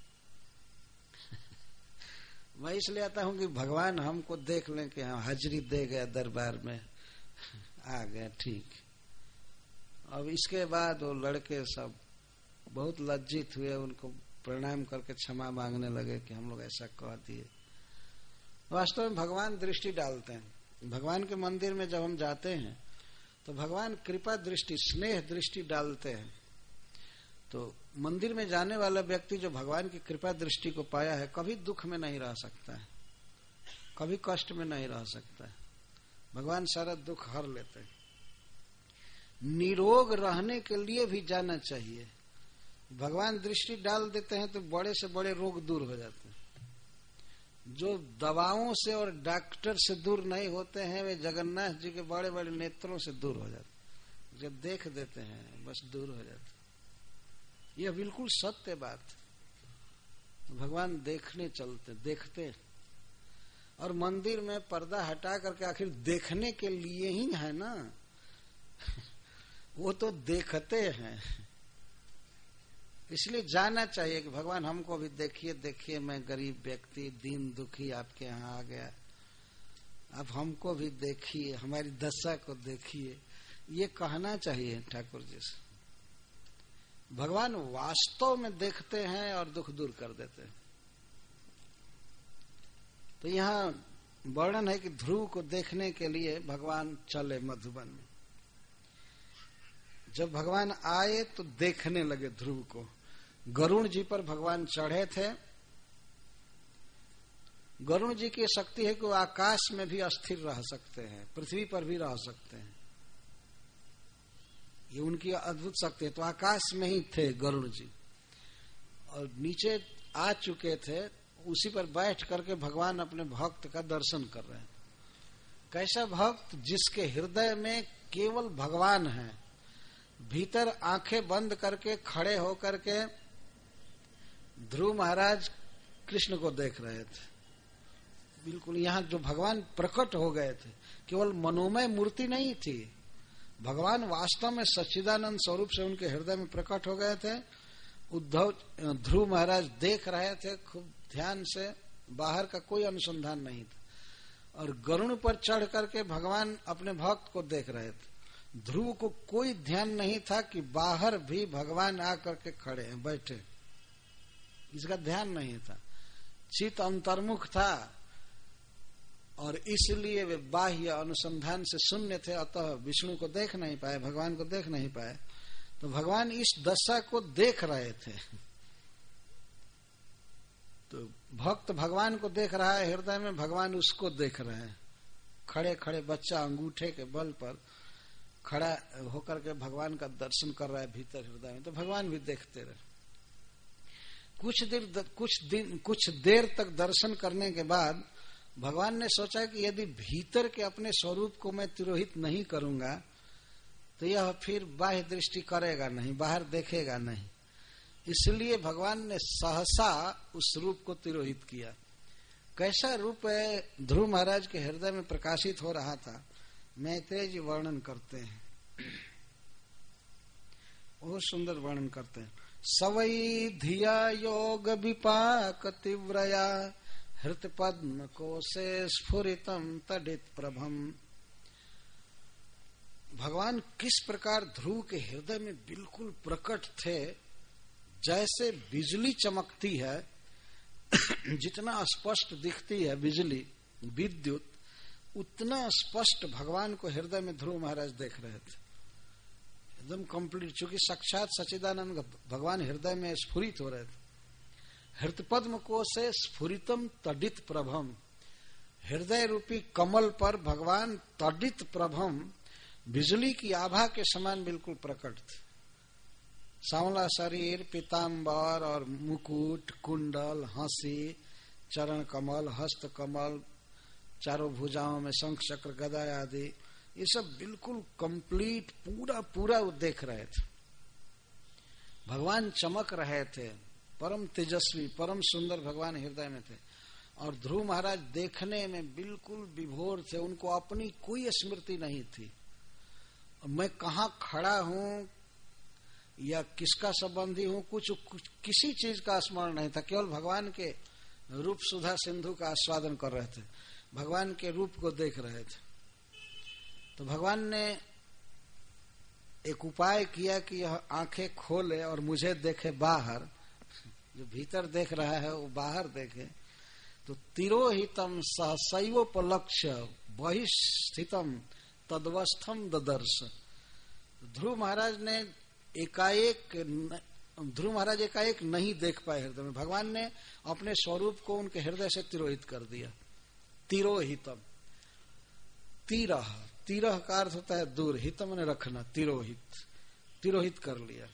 Speaker 1: मैं इसलिए आता हूं कि भगवान हमको देख लें कि हाँ हाजिरी दे गया, दरबार में आ गया, ठीक। अब इसके बाद वो लड़के सब बहुत लज्जित हुए, उनको प्रणाम करके क्षमा मांगने लगे कि हम लोग ऐसा कह दिए। वास्तव में भगवान दृष्टि डालते हैं। भगवान के मंदिर में जब हम जाते हैं तो भगवान कृपा दृष्टि, स्नेह दृष्टि डालते हैं। तो मंदिर में जाने वाला व्यक्ति जो भगवान की कृपा दृष्टि को पाया है, कभी दुख में नहीं रह सकता है, कभी कष्ट में नहीं रह सकता है। भगवान सारा दुख हर लेते हैं। निरोग रहने के लिए भी जाना चाहिए। भगवान दृष्टि डाल देते हैं तो बड़े से बड़े रोग दूर हो जाते हैं। जो दवाओं से और डॉक्टर से दूर नहीं होते हैं, वे जगन्नाथ जी के बड़े बड़े नेत्रों से दूर हो जाते हैं। जब देख देते हैं बस दूर हो जाते। यह बिल्कुल सत्य बात। भगवान देखने चलते, देखते, और मंदिर में पर्दा हटा करके आखिर देखने के लिए ही है ना। वो तो देखते हैं, इसलिए जाना चाहिए कि भगवान हमको भी देखिए, देखिए मैं गरीब व्यक्ति, दीन दुखी आपके यहाँ आ गया, आप हमको भी देखिए, हमारी दशा को देखिए, ये कहना चाहिए ठाकुर जी से। भगवान वास्तव में देखते हैं और दुख दूर कर देते हैं। तो यहाँ वर्णन है कि ध्रुव को देखने के लिए भगवान चले मधुबन में। जब भगवान आए तो देखने लगे ध्रुव को। गरुण जी पर भगवान चढ़े थे। गरुण जी की शक्ति है कि वो आकाश में भी अस्थिर रह सकते हैं, पृथ्वी पर भी रह सकते हैं, ये उनकी अद्भुत शक्ति है। तो आकाश में ही थे गरुण जी, और नीचे आ चुके थे, उसी पर बैठ करके भगवान अपने भक्त का दर्शन कर रहे हैं। कैसा भक्त? जिसके हृदय में केवल भगवान है। भीतर आंखें बंद करके खड़े होकर के ध्रुव महाराज कृष्ण को देख रहे थे। बिल्कुल यहाँ जो भगवान प्रकट हो गए थे, केवल मनोमय मूर्ति नहीं थी, भगवान वास्तव में सच्चिदानंद स्वरूप से उनके हृदय में प्रकट हो गए थे। ध्रुव महाराज देख रहे थे खूब ध्यान से, बाहर का कोई अनुसंधान नहीं था। और गरुड़ पर चढ़ करके भगवान अपने भक्त को देख रहे थे। ध्रुव को कोई ध्यान नहीं था कि बाहर भी भगवान आकर के खड़े हैं, बैठे, इसका ध्यान नहीं था। चित्त अंतर्मुख था और इसलिए वे बाह्य अनुसंधान से शून्य थे, अतः विष्णु को देख नहीं पाए, भगवान को देख नहीं पाए। तो भगवान इस दशा को देख रहे थे। तो भक्त भगवान को देख रहा है हृदय में, भगवान उसको देख रहे हैं। खड़े खड़े बच्चा अंगूठे के बल पर खड़ा होकर के भगवान का दर्शन कर रहा है भीतर हृदय में, तो भगवान भी देखते रहे। कुछ देर तक दर्शन करने के बाद भगवान ने सोचा कि यदि भीतर के अपने स्वरूप को मैं तिरोहित नहीं करूंगा तो यह फिर बाह्य दृष्टि करेगा नहीं, बाहर देखेगा नहीं। इसलिए भगवान ने सहसा उस रूप को तिरोहित किया। कैसा रूप है ध्रुव महाराज के हृदय में प्रकाशित हो रहा था, मैत्रेय जी वर्णन करते हैं, बहुत सुंदर वर्णन करते हैं। सवई धिया योग विपाक तीव्रया हृत पद्म कोशे स्फुरितम तडित प्रभम। भगवान किस प्रकार ध्रुव के हृदय में बिल्कुल प्रकट थे, जैसे बिजली चमकती है, जितना स्पष्ट दिखती है बिजली, विद्युत, उतना स्पष्ट भगवान को हृदय में ध्रुव महाराज देख रहे थे, एकदम कंप्लीट। चूंकि साक्षात सच्चिदानंद भगवान हृदय में स्फुरित हो रहे थे। हृत पद्म कोशे स्फुरितम तडित प्रभम, हृदय रूपी कमल पर भगवान तडित प्रभम, बिजली की आभा के समान बिल्कुल प्रकट थे। सांवला शरीर, पीताम्बर और मुकुट, कुंडल, हंसी, चरण कमल, हस्त कमल, चारों भुजाओं में शंख चक्र गदा आदि, ये सब बिल्कुल कंप्लीट पूरा वो देख रहे थे। भगवान चमक रहे थे, परम तेजस्वी, परम सुंदर भगवान हृदय में थे। और ध्रुव महाराज देखने में बिल्कुल विभोर थे, उनको अपनी कोई स्मृति नहीं थी। मैं कहाँ खड़ा हूँ या किसका संबंधी हूँ, कुछ किसी चीज का स्मरण नहीं था। केवल भगवान के रूप सुधा सिंधु का आस्वादन कर रहे थे, भगवान के रूप को देख रहे थे। तो भगवान ने एक उपाय किया कि यह आंखें खोले और मुझे देखे बाहर, जो भीतर देख रहा है वो बाहर देखे। तो तिरोहितम सहसैवोपलक्ष्य बहिस्थितम तदवस्थम ददर्श। ध्रुव महाराज एकाएक नहीं देख पाए हृदय में। भगवान ने अपने स्वरूप को उनके हृदय से तिरोहित कर दिया। तिरोहितम, तिरह का अर्थ होता है दूर, हितम ने रखना, तिरोहित कर लिया।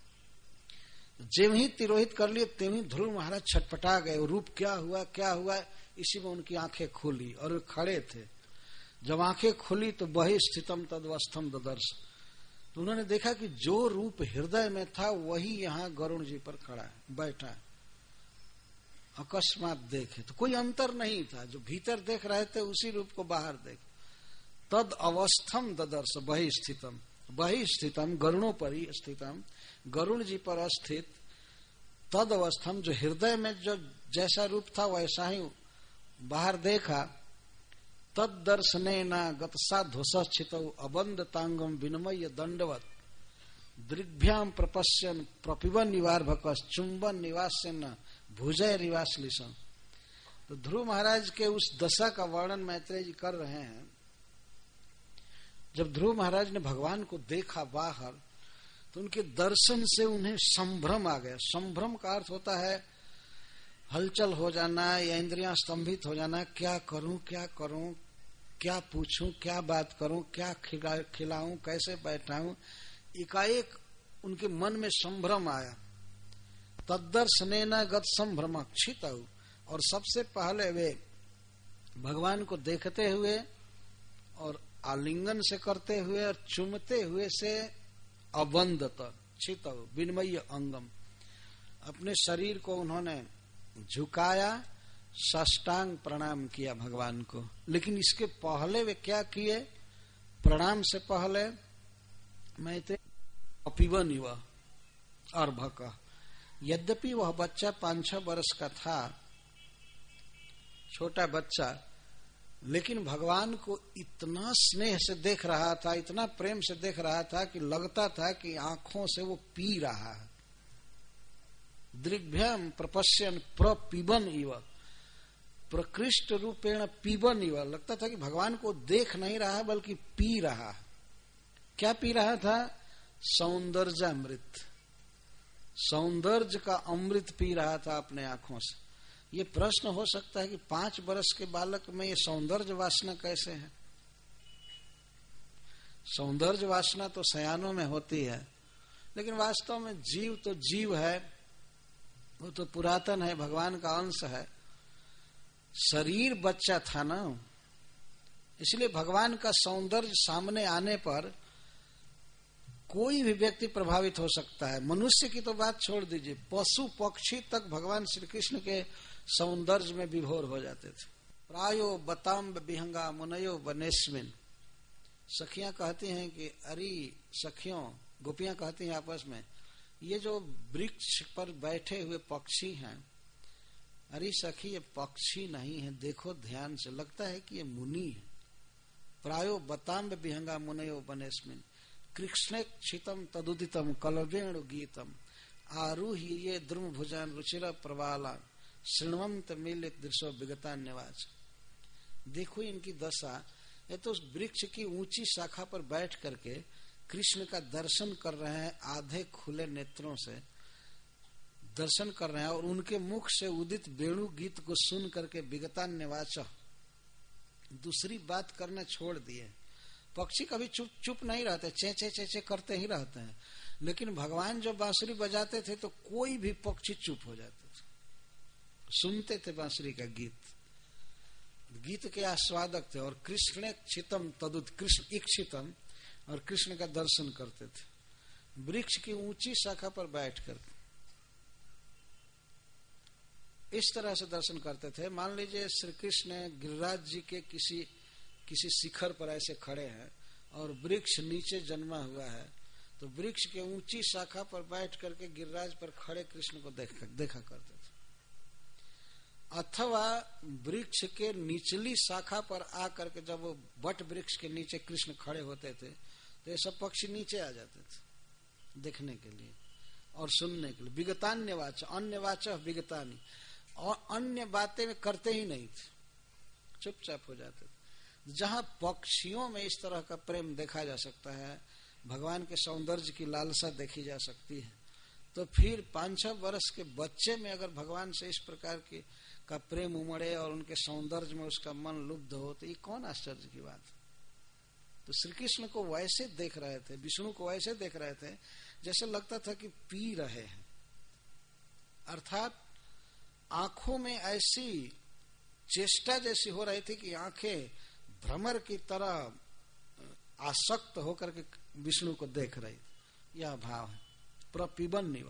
Speaker 1: जब ही तिरोहित कर लिए तेम ही ध्रुव महाराज छटपटा गए। रूप क्या हुआ, इसी में उनकी आंखें खुली और वे खड़े थे। जब आंखें खुली तो बहि स्थितम तदवस्थम ददर्श, तो उन्होंने देखा कि जो रूप हृदय में था वही यहाँ गरुण जी पर खड़ा है, बैठा है। अकस्मात देखे तो कोई अंतर नहीं था, जो भीतर देख रहे थे उसी रूप को बाहर देख। तद अवस्थम ददर्श बहि स्थितम गरुणोपरि स्थितम, गरुण जी पर स्थित, तद अवस्थम, जो हृदय में जो जैसा रूप था वैसा ही बाहर देखा। तद दर्शनेन गतसाध्वसचित अबंध तांगम विनमय दंडवत दृग्भ्याम प्रपश्यन प्रपिबन निवार्भकस चुंबन निवासन भुजय रिवासलिसन। तो ध्रुव महाराज के उस दशा का वर्णन मैत्रेय जी कर रहे हैं। जब ध्रुव महाराज ने भगवान को देखा बाहर तो उनके दर्शन से उन्हें संभ्रम आ गया। संभ्रम का अर्थ होता है हलचल हो जाना या इंद्रियां स्तंभित हो जाना, क्या करूं, क्या पूछूं, क्या बात करूं, क्या खिलाऊं, कैसे बैठाऊं। एकाएक उनके मन में संभ्रम आया। तद्दर्शनेन गत संभ्रम क्षितौ, और सबसे पहले वे भगवान को देखते हुए और आलिंगन से करते हुए और चुमते हुए से अबंधत छित विनमय अंगम, अपने शरीर को उन्होंने झुकाया, साष्टांग प्रणाम किया भगवान को। लेकिन इसके पहले वे क्या किए? प्रणाम से पहले मैं थे अपिवन युवा अर्भक, यद्यपि वह बच्चा 5-6 वर्ष का था, छोटा बच्चा, लेकिन भगवान को इतना स्नेह से देख रहा था, इतना प्रेम से देख रहा था कि लगता था कि आंखों से वो पी रहा है। दृग्भ्यम प्रपश्यन प्रपिबन इव, प्रकृष्ट रूपेण पीबन इव, लगता था कि भगवान को देख नहीं रहा बल्कि पी रहा। क्या पी रहा था? सौंदर्यामृत, सौंदर्य का अमृत पी रहा था अपने आंखों से। ये प्रश्न हो सकता है कि 5 वर्ष के बालक में ये सौंदर्य वासना कैसे है? सौंदर्य वासना तो सयानों में होती है, लेकिन वास्तव में जीव तो जीव है, वो तो पुरातन है, भगवान का अंश है। शरीर बच्चा था ना, इसलिए भगवान का सौंदर्य सामने आने पर कोई भी व्यक्ति प्रभावित हो सकता है। मनुष्य की तो बात छोड़ दीजिए, पशु पक्षी तक भगवान श्री कृष्ण के सौंदर्य में विभोर हो जाते थे। प्रायो बताम्ब विहंगा मुनयो वनेस्मिन, सखियां कहती हैं कि अरे सखियों, गोपियां कहती हैं आपस में, ये जो वृक्ष पर बैठे हुए पक्षी हैं, अरे सखी ये पक्षी नहीं है, देखो ध्यान से, लगता है कि ये मुनि है। प्रायो बताम्ब विहंगा मुनयो वनेस्मिन कृष्णे क्षितम तदुदितम कलवेणु गीतम आरूह्य ये द्रुम भुजान रुचिर प्रवाला श्रृण्वंत मिलित दृश्यो विगता निवाच। देखो इनकी दशा, ये तो उस वृक्ष की ऊंची शाखा पर बैठ करके कृष्ण का दर्शन कर रहे हैं, आधे खुले नेत्रों से दर्शन कर रहे हैं, और उनके मुख से उदित वेणु गीत को सुन करके विगता निवाच, दूसरी बात करना छोड़ दिए। पक्षी कभी चुप चुप नहीं रहते, चे चे चे चे करते ही रहते हैं, लेकिन भगवान जब बांसुरी बजाते थे तो कोई भी पक्षी चुप हो जाते थे, सुनते थे बांसुरी का गीत, गीत के आस्वादक थे। और कृष्ण क्षितम तदुत, कृष्ण इक्षितम, और कृष्ण का दर्शन करते थे वृक्ष की ऊंची शाखा पर बैठकर। इस तरह से दर्शन करते थे। मान लीजिए श्री कृष्ण गिरिराज जी के किसी शिखर पर ऐसे खड़े हैं और वृक्ष नीचे जन्मा हुआ है, तो वृक्ष के ऊंची शाखा पर बैठ करके गिरिराज पर खड़े कृष्ण को देखा करते थे। अथवा वृक्ष के निचली शाखा पर आकर के जब वो बट वृक्ष के नीचे कृष्ण खड़े होते थे तो ये सब पक्षी नीचे आ जाते थे देखने के लिए और सुनने के लिए। विगतान्यवाच, अन्यवाच विगतानी, और अन्य बातें में करते ही नहीं थे, चुपचाप हो जाते थे। जहां पक्षियों में इस तरह का प्रेम देखा जा सकता है, भगवान के सौंदर्य की लालसा देखी जा सकती है, तो फिर 5-6 वर्ष के बच्चे में अगर भगवान से इस प्रकार का प्रेम उमड़े और उनके सौंदर्य में उसका मन लुब्ध हो, तो ये कौन आश्चर्य की बात है। तो श्री कृष्ण को वैसे देख रहे थे, विष्णु को वैसे देख रहे थे जैसे लगता था कि पी रहे हैं, अर्थात आंखों में ऐसी चेष्टा जैसी हो रही थी कि आंखें भ्रमर की तरह आसक्त होकर के विष्णु को देख रही, यह भाव है। प्रपिबन निवा,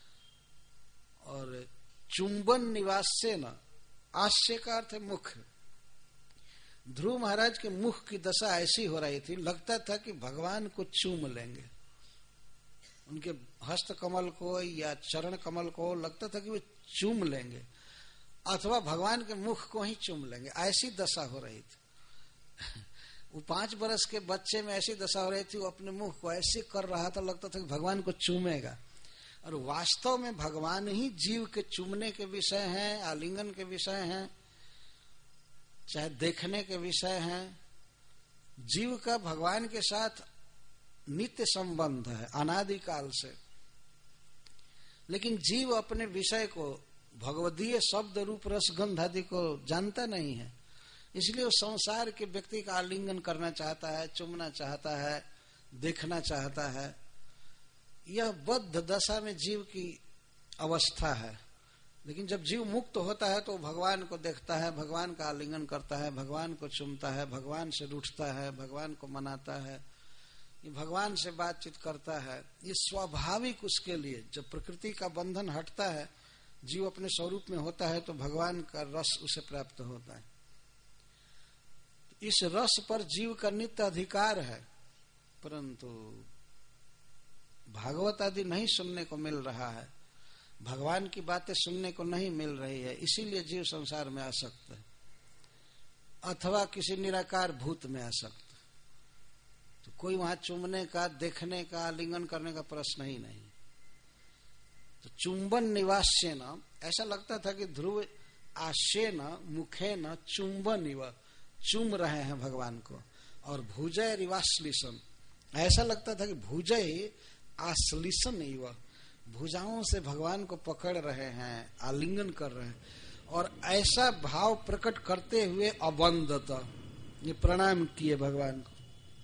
Speaker 1: और चुंबन निवास से न, आश्य का अर्थ है मुख। ध्रुव महाराज के मुख की दशा ऐसी हो रही थी, लगता था कि भगवान को चूम लेंगे, उनके हस्त कमल को या चरण कमल को लगता था कि वे चूम लेंगे, अथवा भगवान के मुख को ही चूम लेंगे, ऐसी दशा हो रही थी। वो 5 वर्ष के बच्चे में ऐसी दशा हो रही थी, वो अपने मुख को ऐसे कर रहा था, लगता था कि भगवान को चूमेगा। और वास्तव में भगवान ही जीव के चूमने के विषय हैं, आलिंगन के विषय हैं, चाहे देखने के विषय हैं। जीव का भगवान के साथ नित्य संबंध है अनादिकाल से, लेकिन जीव अपने विषय को, भगवदीय शब्द रूप रस गंध आदि को जानता नहीं है, इसलिए वो संसार के व्यक्ति का आलिंगन करना चाहता है, चुमना चाहता है, देखना चाहता है। यह बद्ध दशा में जीव की अवस्था है, लेकिन जब जीव मुक्त होता है तो भगवान को देखता है, भगवान का आलिंगन करता है, भगवान को चूमता है, भगवान से रूठता है, भगवान को मनाता है, ये भगवान से बातचीत करता है। ये स्वाभाविक उसके लिए, जब प्रकृति का बंधन हटता है, जीव अपने स्वरूप में होता है, तो भगवान का रस उसे प्राप्त होता है। इस रस पर जीव का नित्य अधिकार है, परंतु भागवत आदि नहीं सुनने को मिल रहा है, भगवान की बातें सुनने को नहीं मिल रही है, इसीलिए जीव संसार में आसक्त है, अथवा किसी निराकार भूत में आसक्त। तो कोई वहां चुमने का, देखने का, आलिंगन करने का प्रश्न ही नहीं। तो चुंबन निवास्य न, ऐसा लगता था कि ध्रुव आशे न मुखे न चुंबन इव, चुम रहे हैं भगवान को, और भुजय रिवाश्लिशन, ऐसा लगता था कि भुजय आश्लिशन इव, भुजाओं से भगवान को पकड़ रहे हैं, आलिंगन कर रहे हैं, और ऐसा भाव प्रकट करते हुए अबंधता, ये प्रणाम किए भगवान को।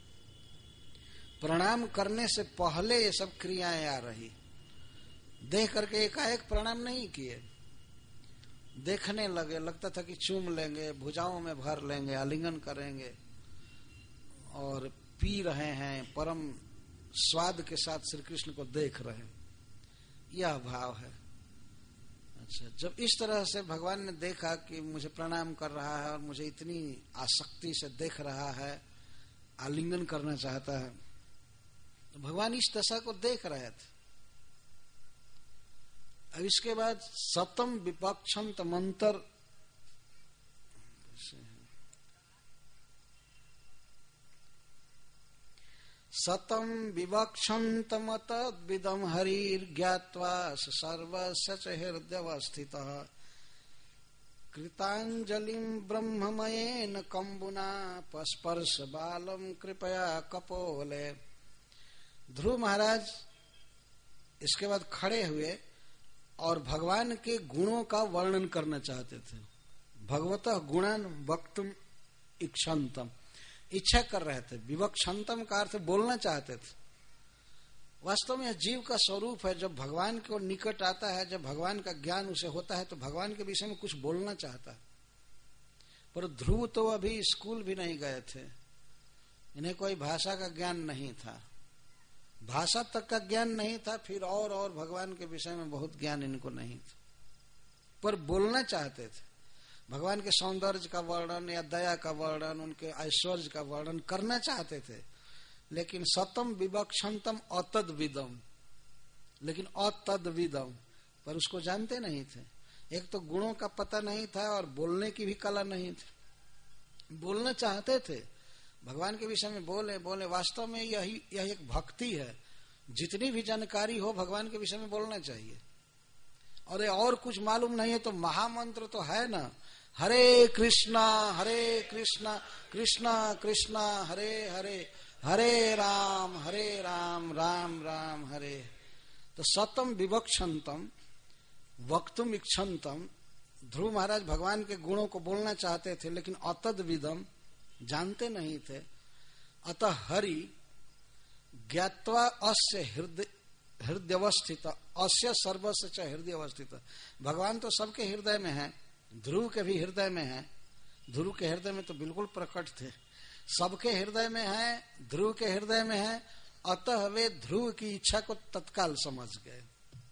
Speaker 1: प्रणाम करने से पहले ये सब क्रियाएं आ रही, देख करके एकाएक प्रणाम नहीं किए, देखने लगे, लगता था कि चूम लेंगे, भुजाओं में भर लेंगे, आलिंगन करेंगे, और पी रहे हैं, परम स्वाद के साथ श्री कृष्ण को देख रहे हैं, यह भाव है। अच्छा, जब इस तरह से भगवान ने देखा कि मुझे प्रणाम कर रहा है और मुझे इतनी आसक्ति से देख रहा है, आलिंगन करना चाहता है, तो भगवान इस दशा को देख रहे थे। अब इसके बाद सतम विपक्षंत मंत्र, सतम विवक्षन्तमत विदम हरिर्ज्ञात्वा सर्वस्य च हृदयवस्थितः कृतांजलिं ब्रह्ममयेन कंबुना पस्पर्श बालम कृपया कपोले। ध्रुव महाराज इसके बाद खड़े हुए और भगवान के गुणों का वर्णन करना चाहते थे। भगवतः गुणान वक्तुम इच्छन्तम, इच्छा कर रहे थे। विवक्षन्तम का अर्थ बोलना चाहते थे। वास्तव में जीव का स्वरूप है, जब भगवान को निकट आता है, जब भगवान का ज्ञान उसे होता है, तो भगवान के विषय में कुछ बोलना चाहता है। पर ध्रुव तो अभी स्कूल भी नहीं गए थे, इन्हें कोई भाषा का ज्ञान नहीं था, भाषा तक का ज्ञान नहीं था, फिर और भगवान के विषय में बहुत ज्ञान इनको नहीं था, पर बोलना चाहते थे। भगवान के सौंदर्य का वर्णन या दया का वर्णन, उनके ऐश्वर्य का वर्णन करना चाहते थे, लेकिन सतम विवक्षन्तम अतद विदम, लेकिन अतद विदम, पर उसको जानते नहीं थे। एक तो गुणों का पता नहीं था और बोलने की भी कला नहीं थी। बोलना चाहते थे, भगवान के विषय में बोले। वास्तव में यह एक भक्ति है। जितनी भी जानकारी हो भगवान के विषय में बोलना चाहिए। और कुछ मालूम नहीं है तो महामंत्र तो है ना, हरे कृष्णा कृष्णा कृष्णा हरे हरे, हरे राम राम राम हरे। तो सतम विवक्षन्तम वक्तुम इच्छन्तम, ध्रुव महाराज भगवान के गुणों को बोलना चाहते थे, लेकिन अतद विदम, जानते नहीं थे। अतः हरि ज्ञात्वा अस्य हृदयवस्थित, अस्य सर्वस्य च हृदयवस्थित। भगवान तो सबके हृदय में है, ध्रुव के भी हृदय में है। ध्रुव के हृदय में तो बिल्कुल प्रकट थे, सबके हृदय में है, ध्रुव के हृदय में है। अतः वे ध्रुव की इच्छा को तत्काल समझ गए,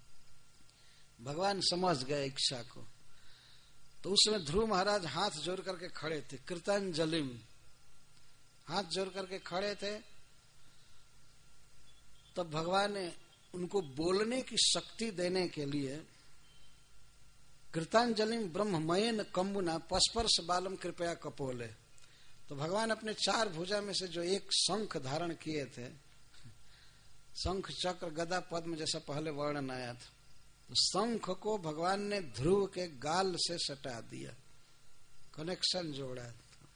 Speaker 1: भगवान समझ गए इच्छा को। तो उसमें ध्रुव महाराज हाथ जोड़ करके खड़े थे, कृतांजलिम, हाथ जोड़ करके खड़े थे। तब भगवान ने उनको बोलने की शक्ति देने के लिए कृतांजलिम ब्रह्ममयेन कंबुना पस्पर्श बालम कृपया कपोले। तो भगवान अपने 4 भुजा में से जो एक शंख धारण किए थे, शंख चक्र गदा पद्म जैसा पहले वर्णन आया था, तो शंख को भगवान ने ध्रुव के गाल से सटा दिया, कनेक्शन जोड़ा।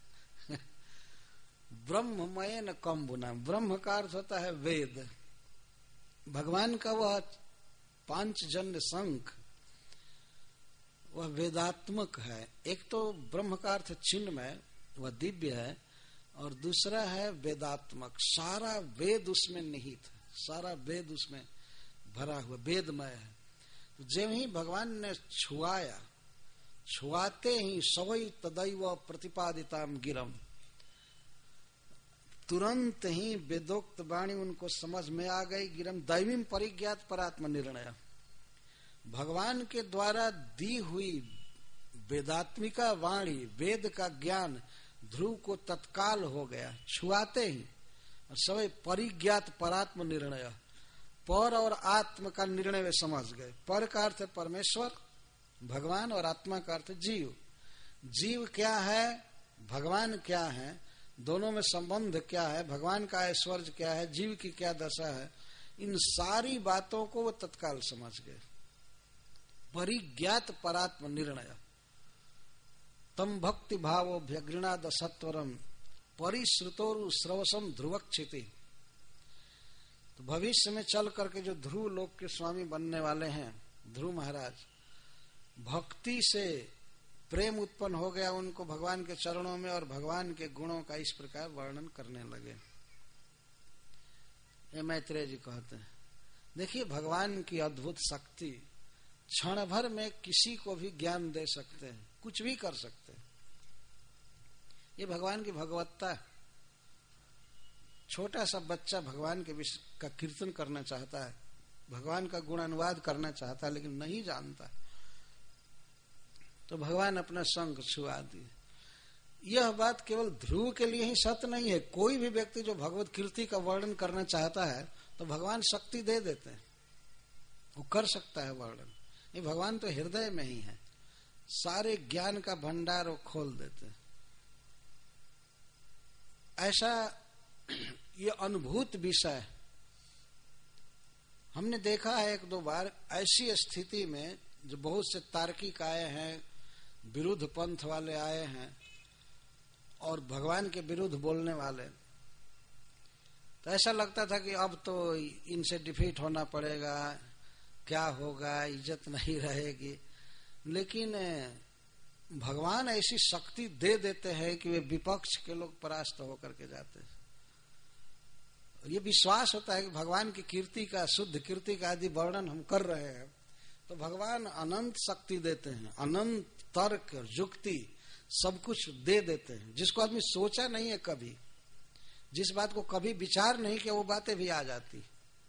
Speaker 1: ब्रह्ममयेन कंबुना, ब्रह्म का अर्थ होता है वेद। भगवान का वह पांचजन्य शंख वह वेदात्मक है। एक तो ब्रह्म का अर्थ चिन्मय, वह दिव्य है, और दूसरा है वेदात्मक, सारा वेद उसमें निहित है, सारा वेद उसमें भरा हुआ वेदमय है। तो जब ही भगवान ने छुआया, छुआते ही सवै तदैव प्रतिपादिताम गिरम, तुरंत ही वेदोक्त वाणी उनको समझ में आ गई। गिरम दैवीम परिज्ञात परात्म निर्णय, भगवान के द्वारा दी हुई वेदात्मिका वाणी, वेद का ज्ञान ध्रुव को तत्काल हो गया छुआते ही। और सवै परिज्ञात परात्म निर्णय, पर और आत्म का निर्णय वे समझ गए। पर का अर्थ है परमेश्वर भगवान और आत्मा का अर्थ जीव। जीव क्या है, भगवान क्या है, दोनों में संबंध क्या है, भगवान का ऐश्वर्य क्या है, जीव की क्या दशा है, इन सारी बातों को वो तत्काल समझ गए। परिज्ञात परात्म निर्णय, तम भक्ति भावो भ्यगृणाद सत्वरम परिश्रुतोरु श्रवसम ध्रुवक्षिति। तो भविष्य में चल करके जो ध्रुव लोक के स्वामी बनने वाले हैं ध्रुव महाराज, भक्ति से प्रेम उत्पन्न हो गया उनको भगवान के चरणों में, और भगवान के गुणों का इस प्रकार वर्णन करने लगे। ये मैत्रेय जी कहते हैं, देखिए भगवान की अद्भुत शक्ति, क्षण भर में किसी को भी ज्ञान दे सकते हैं, कुछ भी कर सकते हैं। ये भगवान की भगवत्ता। छोटा सा बच्चा भगवान के विषय का कीर्तन करना चाहता है, भगवान का गुणानुवाद करना चाहता है, लेकिन नहीं जानता, तो भगवान अपना शंख छुआ दिए। यह बात केवल ध्रुव के लिए ही सत्य नहीं है, कोई भी व्यक्ति जो भगवत कीर्ति का वर्णन करना चाहता है तो भगवान शक्ति दे देते हैं, वो कर सकता है वर्णन। ये भगवान तो हृदय में ही है, सारे ज्ञान का भंडार वो खोल देते हैं। ऐसा ये अनुभूत विषय हमने देखा है एक दो बार। ऐसी स्थिति में जो बहुत से तार्किक आए हैं, विरुद्ध पंथ वाले आए हैं और भगवान के विरुद्ध बोलने वाले, तो ऐसा लगता था कि अब तो इनसे डिफीट होना पड़ेगा, क्या होगा, इज्जत नहीं रहेगी। लेकिन भगवान ऐसी शक्ति दे देते हैं कि वे विपक्ष के लोग परास्त होकर के जाते हैं। ये विश्वास होता है कि भगवान की कीर्ति का, शुद्ध कीर्ति का आदि वर्णन हम कर रहे हैं तो भगवान अनंत शक्ति देते हैं, अनंत तर्क युक्ति सब कुछ दे देते हैं, जिसको आदमी सोचा नहीं है कभी, जिस बात को कभी विचार नहीं किया वो बातें भी आ जाती।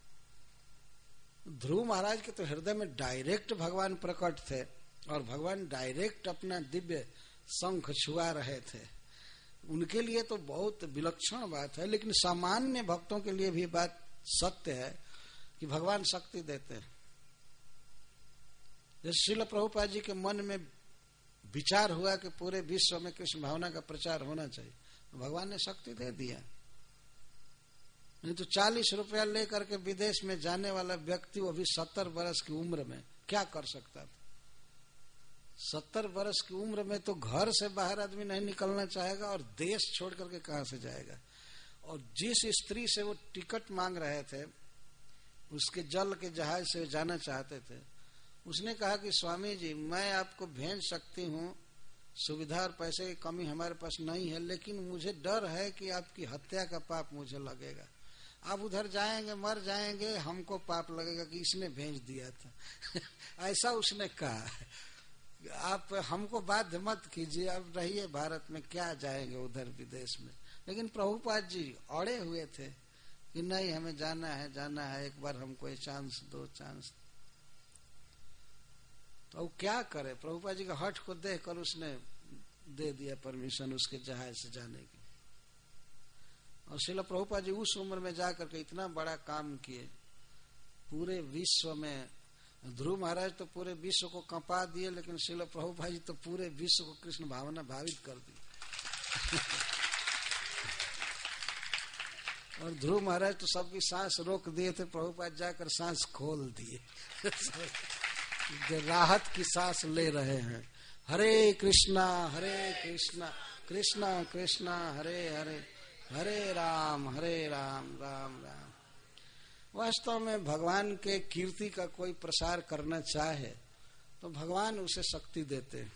Speaker 1: ध्रुव महाराज के तो हृदय में डायरेक्ट भगवान प्रकट थे और भगवान डायरेक्ट अपना दिव्य शंख छुआ रहे थे। उनके लिए तो बहुत विलक्षण बात है, लेकिन सामान्य भक्तों के लिए भी बात सत्य है कि भगवान शक्ति देते हैं। जैसे श्रील प्रभुपाद जी के मन में विचार हुआ कि पूरे विश्व में कृष्ण भावना का प्रचार होना चाहिए, तो भगवान ने शक्ति दे दिया। नहीं तो 40 रुपया लेकर के विदेश में जाने वाला व्यक्ति, वो भी 70 वर्ष की उम्र में क्या कर सकता था? 70 वर्ष की उम्र में तो घर से बाहर आदमी नहीं निकलना चाहेगा और देश छोड़ करके कहां से जाएगा। और जिस स्त्री से वो टिकट मांग रहे थे, उसके जल के जहाज से जाना चाहते थे, उसने कहा कि स्वामी जी मैं आपको भेज सकती हूँ, सुविधा और पैसे की कमी हमारे पास नहीं है, लेकिन मुझे डर है कि आपकी हत्या का पाप मुझे लगेगा। आप उधर जाएंगे मर जाएंगे, हमको पाप लगेगा कि इसने भेज दिया था। ऐसा उसने कहा। आप हमको बाध्य मत कीजिए, अब रहिए भारत में, क्या जाएंगे उधर विदेश में। लेकिन प्रभुपाद जी अड़े हुए थे कि नहीं हमें जाना है, एक बार हमको ये चांस दो, चांस। तो अब क्या करे, प्रभुपाद जी का हठ को देखकर उसने दे दिया परमिशन उसके जहाज से जाने की। और श्रील प्रभुपाद जी उस उम्र में जाकर के इतना बड़ा काम किए, पूरे विश्व में। ध्रुव महाराज तो पूरे विश्व को कंपा दिए, लेकिन श्रील प्रभुपाद जी तो पूरे विश्व को कृष्ण भावना भावित कर दी। और ध्रुव महाराज तो सबकी सांस रोक दिए थे, प्रभुपाद जाकर सांस खोल दिए। राहत की सांस ले रहे हैं। हरे कृष्णा कृष्णा कृष्णा हरे हरे, हरे राम राम राम। वास्तव में भगवान के कीर्ति का कोई प्रसार करना चाहे तो भगवान उसे शक्ति देते हैं।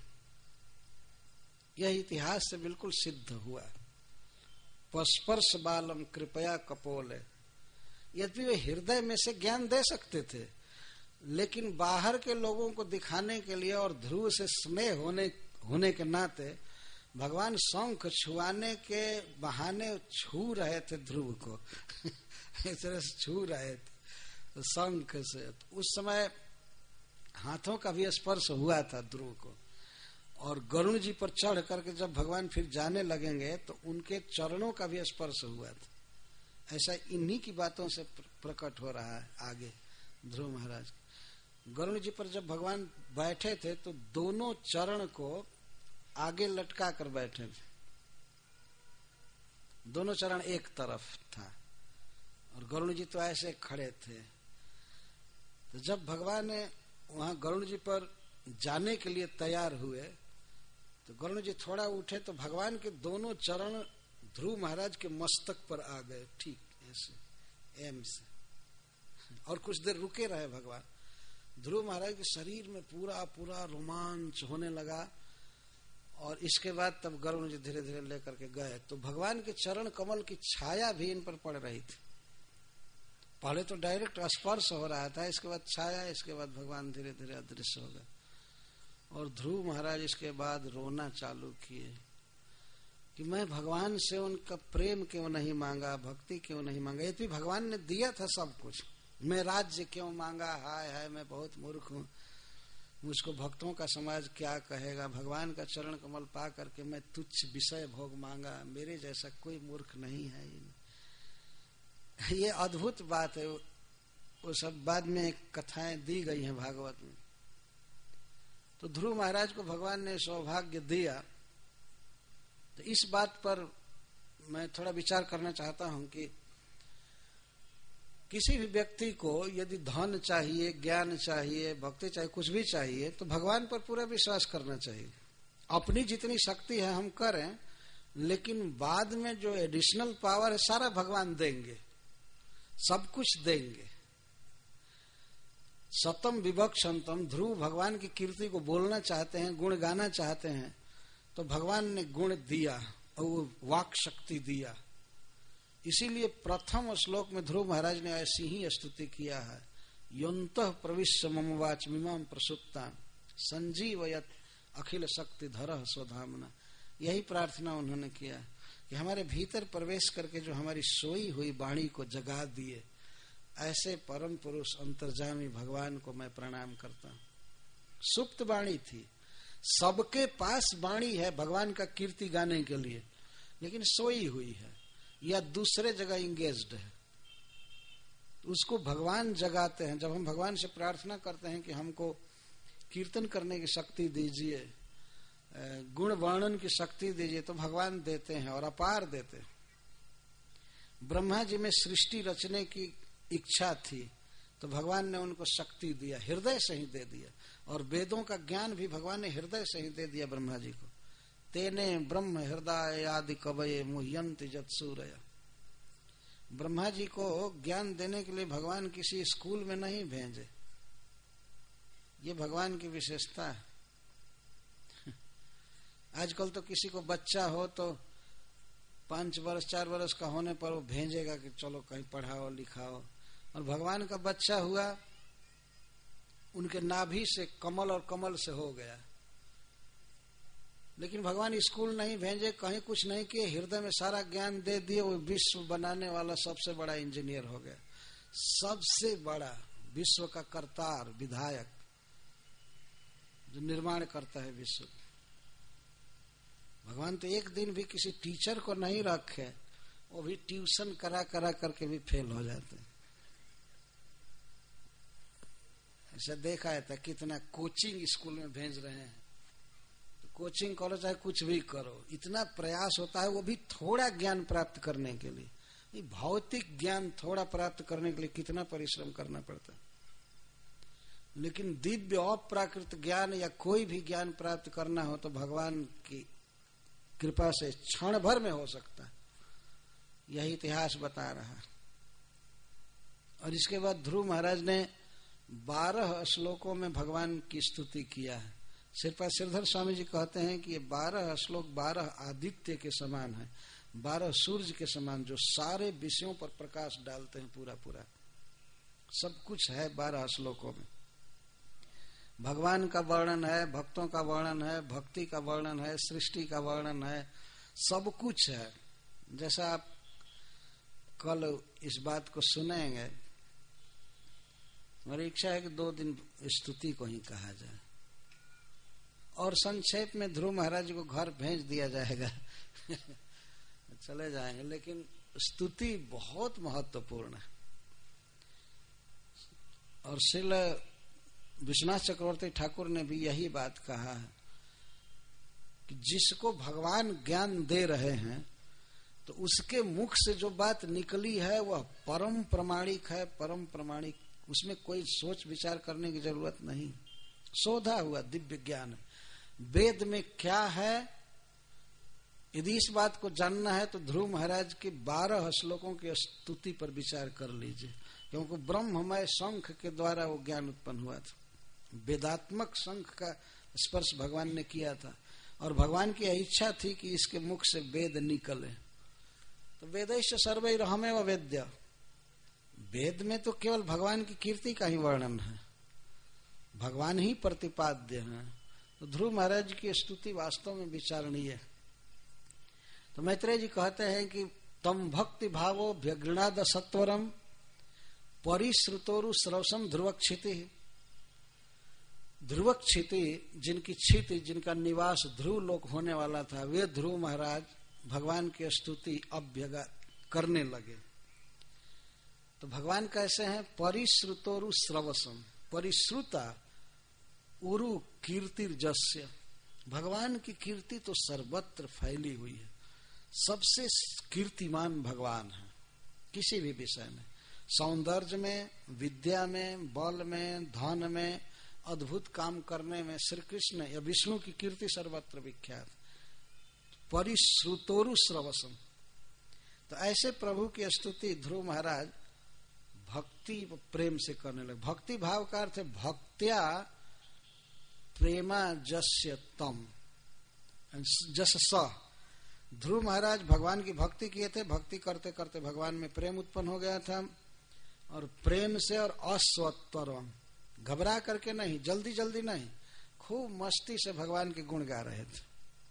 Speaker 1: यह इतिहास से बिल्कुल सिद्ध हुआ। पस्पर्श बालम कृपया कपोले, यद्यपि वे हृदय में से ज्ञान दे सकते थे, लेकिन बाहर के लोगों को दिखाने के लिए और ध्रुव से स्नेह होने के नाते भगवान शंख छुआने के बहाने छू रहे थे ध्रुव को इस तरह से छू रहे थे तो शंख से। तो उस समय हाथों का भी स्पर्श हुआ था ध्रुव को। और गरुण जी पर चढ़ करके जब भगवान फिर जाने लगेंगे तो उनके चरणों का भी स्पर्श हुआ था। ऐसा इन्हीं की बातों से प्रकट हो रहा है आगे ध्रुव महाराज। गरुण जी पर जब भगवान बैठे थे तो दोनों चरण को आगे लटका कर बैठे थे, दोनों चरण एक तरफ था और गरुण जी तो ऐसे खड़े थे। तो जब भगवान वहां गरुण जी पर जाने के लिए तैयार हुए तो गरुण जी थोड़ा उठे तो भगवान के दोनों चरण ध्रुव महाराज के मस्तक पर आ गए, ठीक ऐसे एम से। और कुछ देर रुके रहे भगवान। ध्रुव महाराज के शरीर में पूरा पूरा रोमांच होने लगा। और इसके बाद तब गरुण जी धीरे धीरे लेकर के गए तो भगवान के चरण कमल की छाया भी इन पर पड़ रही थी। पहले तो डायरेक्ट स्पर्श हो रहा था, इसके बाद छाया, इसके बाद भगवान धीरे धीरे अदृश्य हो गए। और ध्रुव महाराज इसके बाद रोना चालू किए कि मैं भगवान से उनका प्रेम क्यों नहीं मांगा, भक्ति क्यों नहीं मांगा। ये भी भगवान ने दिया था सब कुछ, मैं राज्य क्यों मांगा, हाय हाय मैं बहुत मूर्ख हूँ, मुझको भक्तों का समाज क्या कहेगा। भगवान का चरण कमल पा करके मैं तुच्छ विषय भोग मांगा, मेरे जैसा कोई मूर्ख नहीं है। ये अद्भुत बात है। वो सब बाद में कथाएं दी गई हैं भागवत में। तो ध्रुव महाराज को भगवान ने सौभाग्य दिया। तो इस बात पर मैं थोड़ा विचार करना चाहता हूं कि किसी भी व्यक्ति को यदि धन चाहिए, ज्ञान चाहिए, भक्ति चाहिए, कुछ भी चाहिए तो भगवान पर पूरा विश्वास करना चाहिए। अपनी जितनी शक्ति है हम करें, लेकिन बाद में जो एडिशनल पावर है सारा भगवान देंगे, सब कुछ देंगे। सतम विभक्षंतम, ध्रुव भगवान की कीर्ति को बोलना चाहते हैं, गुण गाना चाहते हैं तो भगवान ने गुण दिया और वो वाक शक्ति दिया। इसीलिए प्रथम श्लोक में ध्रुव महाराज ने ऐसी ही स्तुति किया है, योन्तः प्रविश्य मम वाच मिमां प्रसुप्तां संजीवयत अखिल शक्ति धरः स्वधामना। यही प्रार्थना उन्होंने किया कि हमारे भीतर प्रवेश करके जो हमारी सोई हुई वाणी को जगा दिए, ऐसे परम पुरुष अंतर्जामी भगवान को मैं प्रणाम करता हूं। सुप्त वाणी थी, सबके पास वाणी है भगवान का कीर्ति गाने के लिए, लेकिन सोई हुई है या दूसरे जगह इंगेज्ड है। उसको भगवान जगाते हैं। जब हम भगवान से प्रार्थना करते हैं कि हमको कीर्तन करने की शक्ति दीजिए, गुण वर्णन की शक्ति दीजिए, तो भगवान देते हैं और अपार देते हैं। ब्रह्मा जी में सृष्टि रचने की इच्छा थी तो भगवान ने उनको शक्ति दिया, हृदय से ही दे दिया। और वेदों का ज्ञान भी भगवान ने हृदय से ही दे दिया ब्रह्मा जी को। तेने ब्रह्म हृदय आदि कवये मुह्यन्ति जत्सूरय। ब्रह्मा जी को ज्ञान देने के लिए भगवान किसी स्कूल में नहीं भेजे, ये भगवान की विशेषता है। आजकल तो किसी को बच्चा हो तो 5 वर्ष 4 वर्ष का होने पर वो भेजेगा कि चलो कहीं पढ़ाओ लिखाओ। और भगवान का बच्चा हुआ, उनके नाभि से कमल और कमल से हो गया। लेकिन भगवान स्कूल नहीं भेजे, कहीं कुछ नहीं किए, हृदय में सारा ज्ञान दे दिए। वो विश्व बनाने वाला सबसे बड़ा इंजीनियर हो गया, सबसे बड़ा विश्व का कर्तार, विधायक, जो निर्माण करता है विश्व। भगवान तो एक दिन भी किसी टीचर को नहीं रखे, वो भी ट्यूशन करा करा करके भी फेल हो जाते हैं। ऐसा देखा है था कितना कोचिंग स्कूल में भेज रहे हैं। तो कोचिंग करो चाहे कुछ भी करो, इतना प्रयास होता है वो भी थोड़ा ज्ञान प्राप्त करने के लिए। भौतिक ज्ञान थोड़ा प्राप्त करने के लिए कितना परिश्रम करना पड़ता है। लेकिन दिव्य अप्राकृत ज्ञान या कोई भी ज्ञान प्राप्त करना हो तो भगवान की कृपा से क्षण भर में हो सकता है। यही इतिहास बता रहा है। और इसके बाद ध्रुव महाराज ने 12 श्लोकों में भगवान की स्तुति किया है। श्रीपाद श्रीधर स्वामी जी कहते हैं कि ये 12 श्लोक 12 आदित्य के समान है, 12 सूर्य के समान, जो सारे विषयों पर प्रकाश डालते हैं। पूरा पूरा सब कुछ है 12 श्लोकों में। भगवान का वर्णन है, भक्तों का वर्णन है, भक्ति का वर्णन है, सृष्टि का वर्णन है, सब कुछ है। जैसा आप कल इस बात को सुनेंगे, मेरी इच्छा है कि 2 दिन स्तुति को ही कहा जाए और संक्षेप में ध्रुव महाराज को घर भेज दिया जाएगा चले जाएंगे, लेकिन स्तुति बहुत महत्वपूर्ण है। और श्रील विश्वनाथ चक्रवर्ती ठाकुर ने भी यही बात कहा है कि जिसको भगवान ज्ञान दे रहे हैं तो उसके मुख से जो बात निकली है वह परम प्रमाणिक है, परम प्रमाणिक, उसमें कोई सोच विचार करने की जरूरत नहीं। शोधा हुआ दिव्य ज्ञान है। वेद में क्या है, यदि इस बात को जानना है तो ध्रुव महाराज के 12 श्लोकों की स्तुति पर विचार कर लीजिए, क्योंकि ब्रह्ममय शंख के द्वारा वो ज्ञान उत्पन्न हुआ था। वेदात्मक शंख का स्पर्श भगवान ने किया था और भगवान की इच्छा थी कि इसके मुख से वेद निकले। तो वेदैश्च सर्वैरहमेव वेद्य, वेद में तो केवल भगवान की कीर्ति का ही वर्णन है, भगवान ही प्रतिपाद्य है। तो ध्रुव महाराज की स्तुति वास्तव में विचारणीय है। तो मैत्रेय जी कहते हैं कि तम भक्ति भावो व्यगृणाद सत्वरम परिश्रुतोरु स्रवसम ध्रुवक्षिति। ध्रुवक्षिति, जिनकी क्षिति, जिनका निवास ध्रुव लोक होने वाला था, वे ध्रुव महाराज भगवान की स्तुति अब करने लगे। तो भगवान कैसे हैं? परिश्रुतोरु स्रवसम, परिश्रुता उरु कीर्तिर्जस्य। भगवान की कीर्ति तो सर्वत्र फैली हुई है, सबसे कीर्तिमान भगवान है किसी भी विषय में, सौंदर्य में, विद्या में, बल में, धन में, अद्भुत काम करने में श्री कृष्ण या विष्णु की कीर्ति सर्वत्र विख्यात। परिश्रुतोरु श्रवसम, तो ऐसे प्रभु की स्तुति ध्रुव महाराज भक्ति प्रेम से करने लगे। भक्ति भाव का अर्थ है भक्त्या प्रेमा जस्य तम, जस स। ध्रुव महाराज भगवान की भक्ति किए थे, भक्ति करते करते भगवान में प्रेम उत्पन्न हो गया था, और प्रेम से और अस्वत्वरम, घबरा करके नहीं, जल्दी जल्दी नहीं, खूब मस्ती से भगवान के गुण गा रहे थे।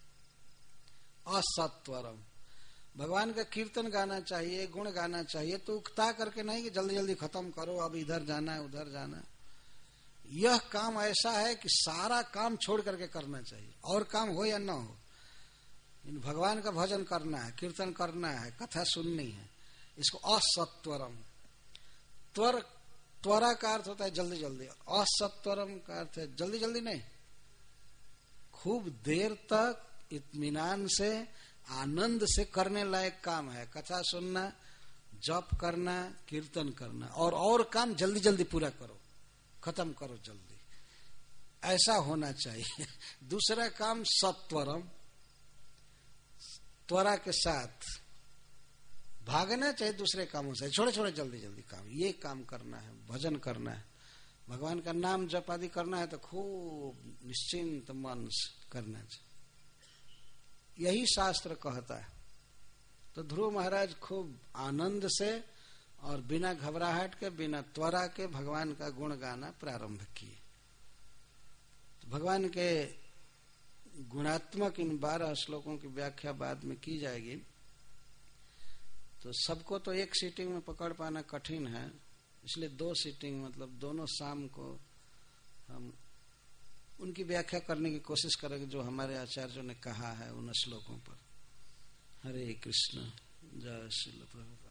Speaker 1: असत्वरम, भगवान का कीर्तन गाना चाहिए, गुण गाना चाहिए, तो उकता करके नहीं कि जल्दी जल्दी खत्म करो, अब इधर जाना है उधर जाना है। यह काम ऐसा है कि सारा काम छोड़ करके करना चाहिए, और काम हो या न हो, भगवान का भजन करना है, कीर्तन करना है, कथा सुननी है, इसको असत्वरम। त्वरा का अर्थ होता है जल्दी जल्दी, असत्वरम का अर्थ है जल्दी जल्दी नहीं, खूब देर तक इत्मीनान से, आनंद से करने लायक काम है। कथा सुनना, जप करना, कीर्तन करना, और काम जल्दी जल्दी पूरा करो, खत्म करो जल्दी, ऐसा होना चाहिए। दूसरा काम सत्वरम, त्वरा के साथ भागना चाहिए दूसरे कामों से, छोटे छोटे जल्दी जल्दी काम, ये काम करना है, भजन करना है, भगवान का नाम जप आदि करना है तो खूब निश्चिंत मन से करना चाहिए, यही शास्त्र कहता है। तो ध्रुव महाराज खूब आनंद से और बिना घबराहट के, बिना त्वरा के भगवान का गुण गाना प्रारंभ किए। तो भगवान के गुणात्मक इन 12 श्लोकों की व्याख्या बाद में की जाएगी, तो सबको तो एक सीटिंग में पकड़ पाना कठिन है, इसलिए 2 सीटिंग, मतलब दोनों शाम को हम उनकी व्याख्या करने की कोशिश करेंगे जो हमारे आचार्यों ने कहा है उन श्लोकों पर। हरे कृष्ण, जय श्रील प्रभुपाद।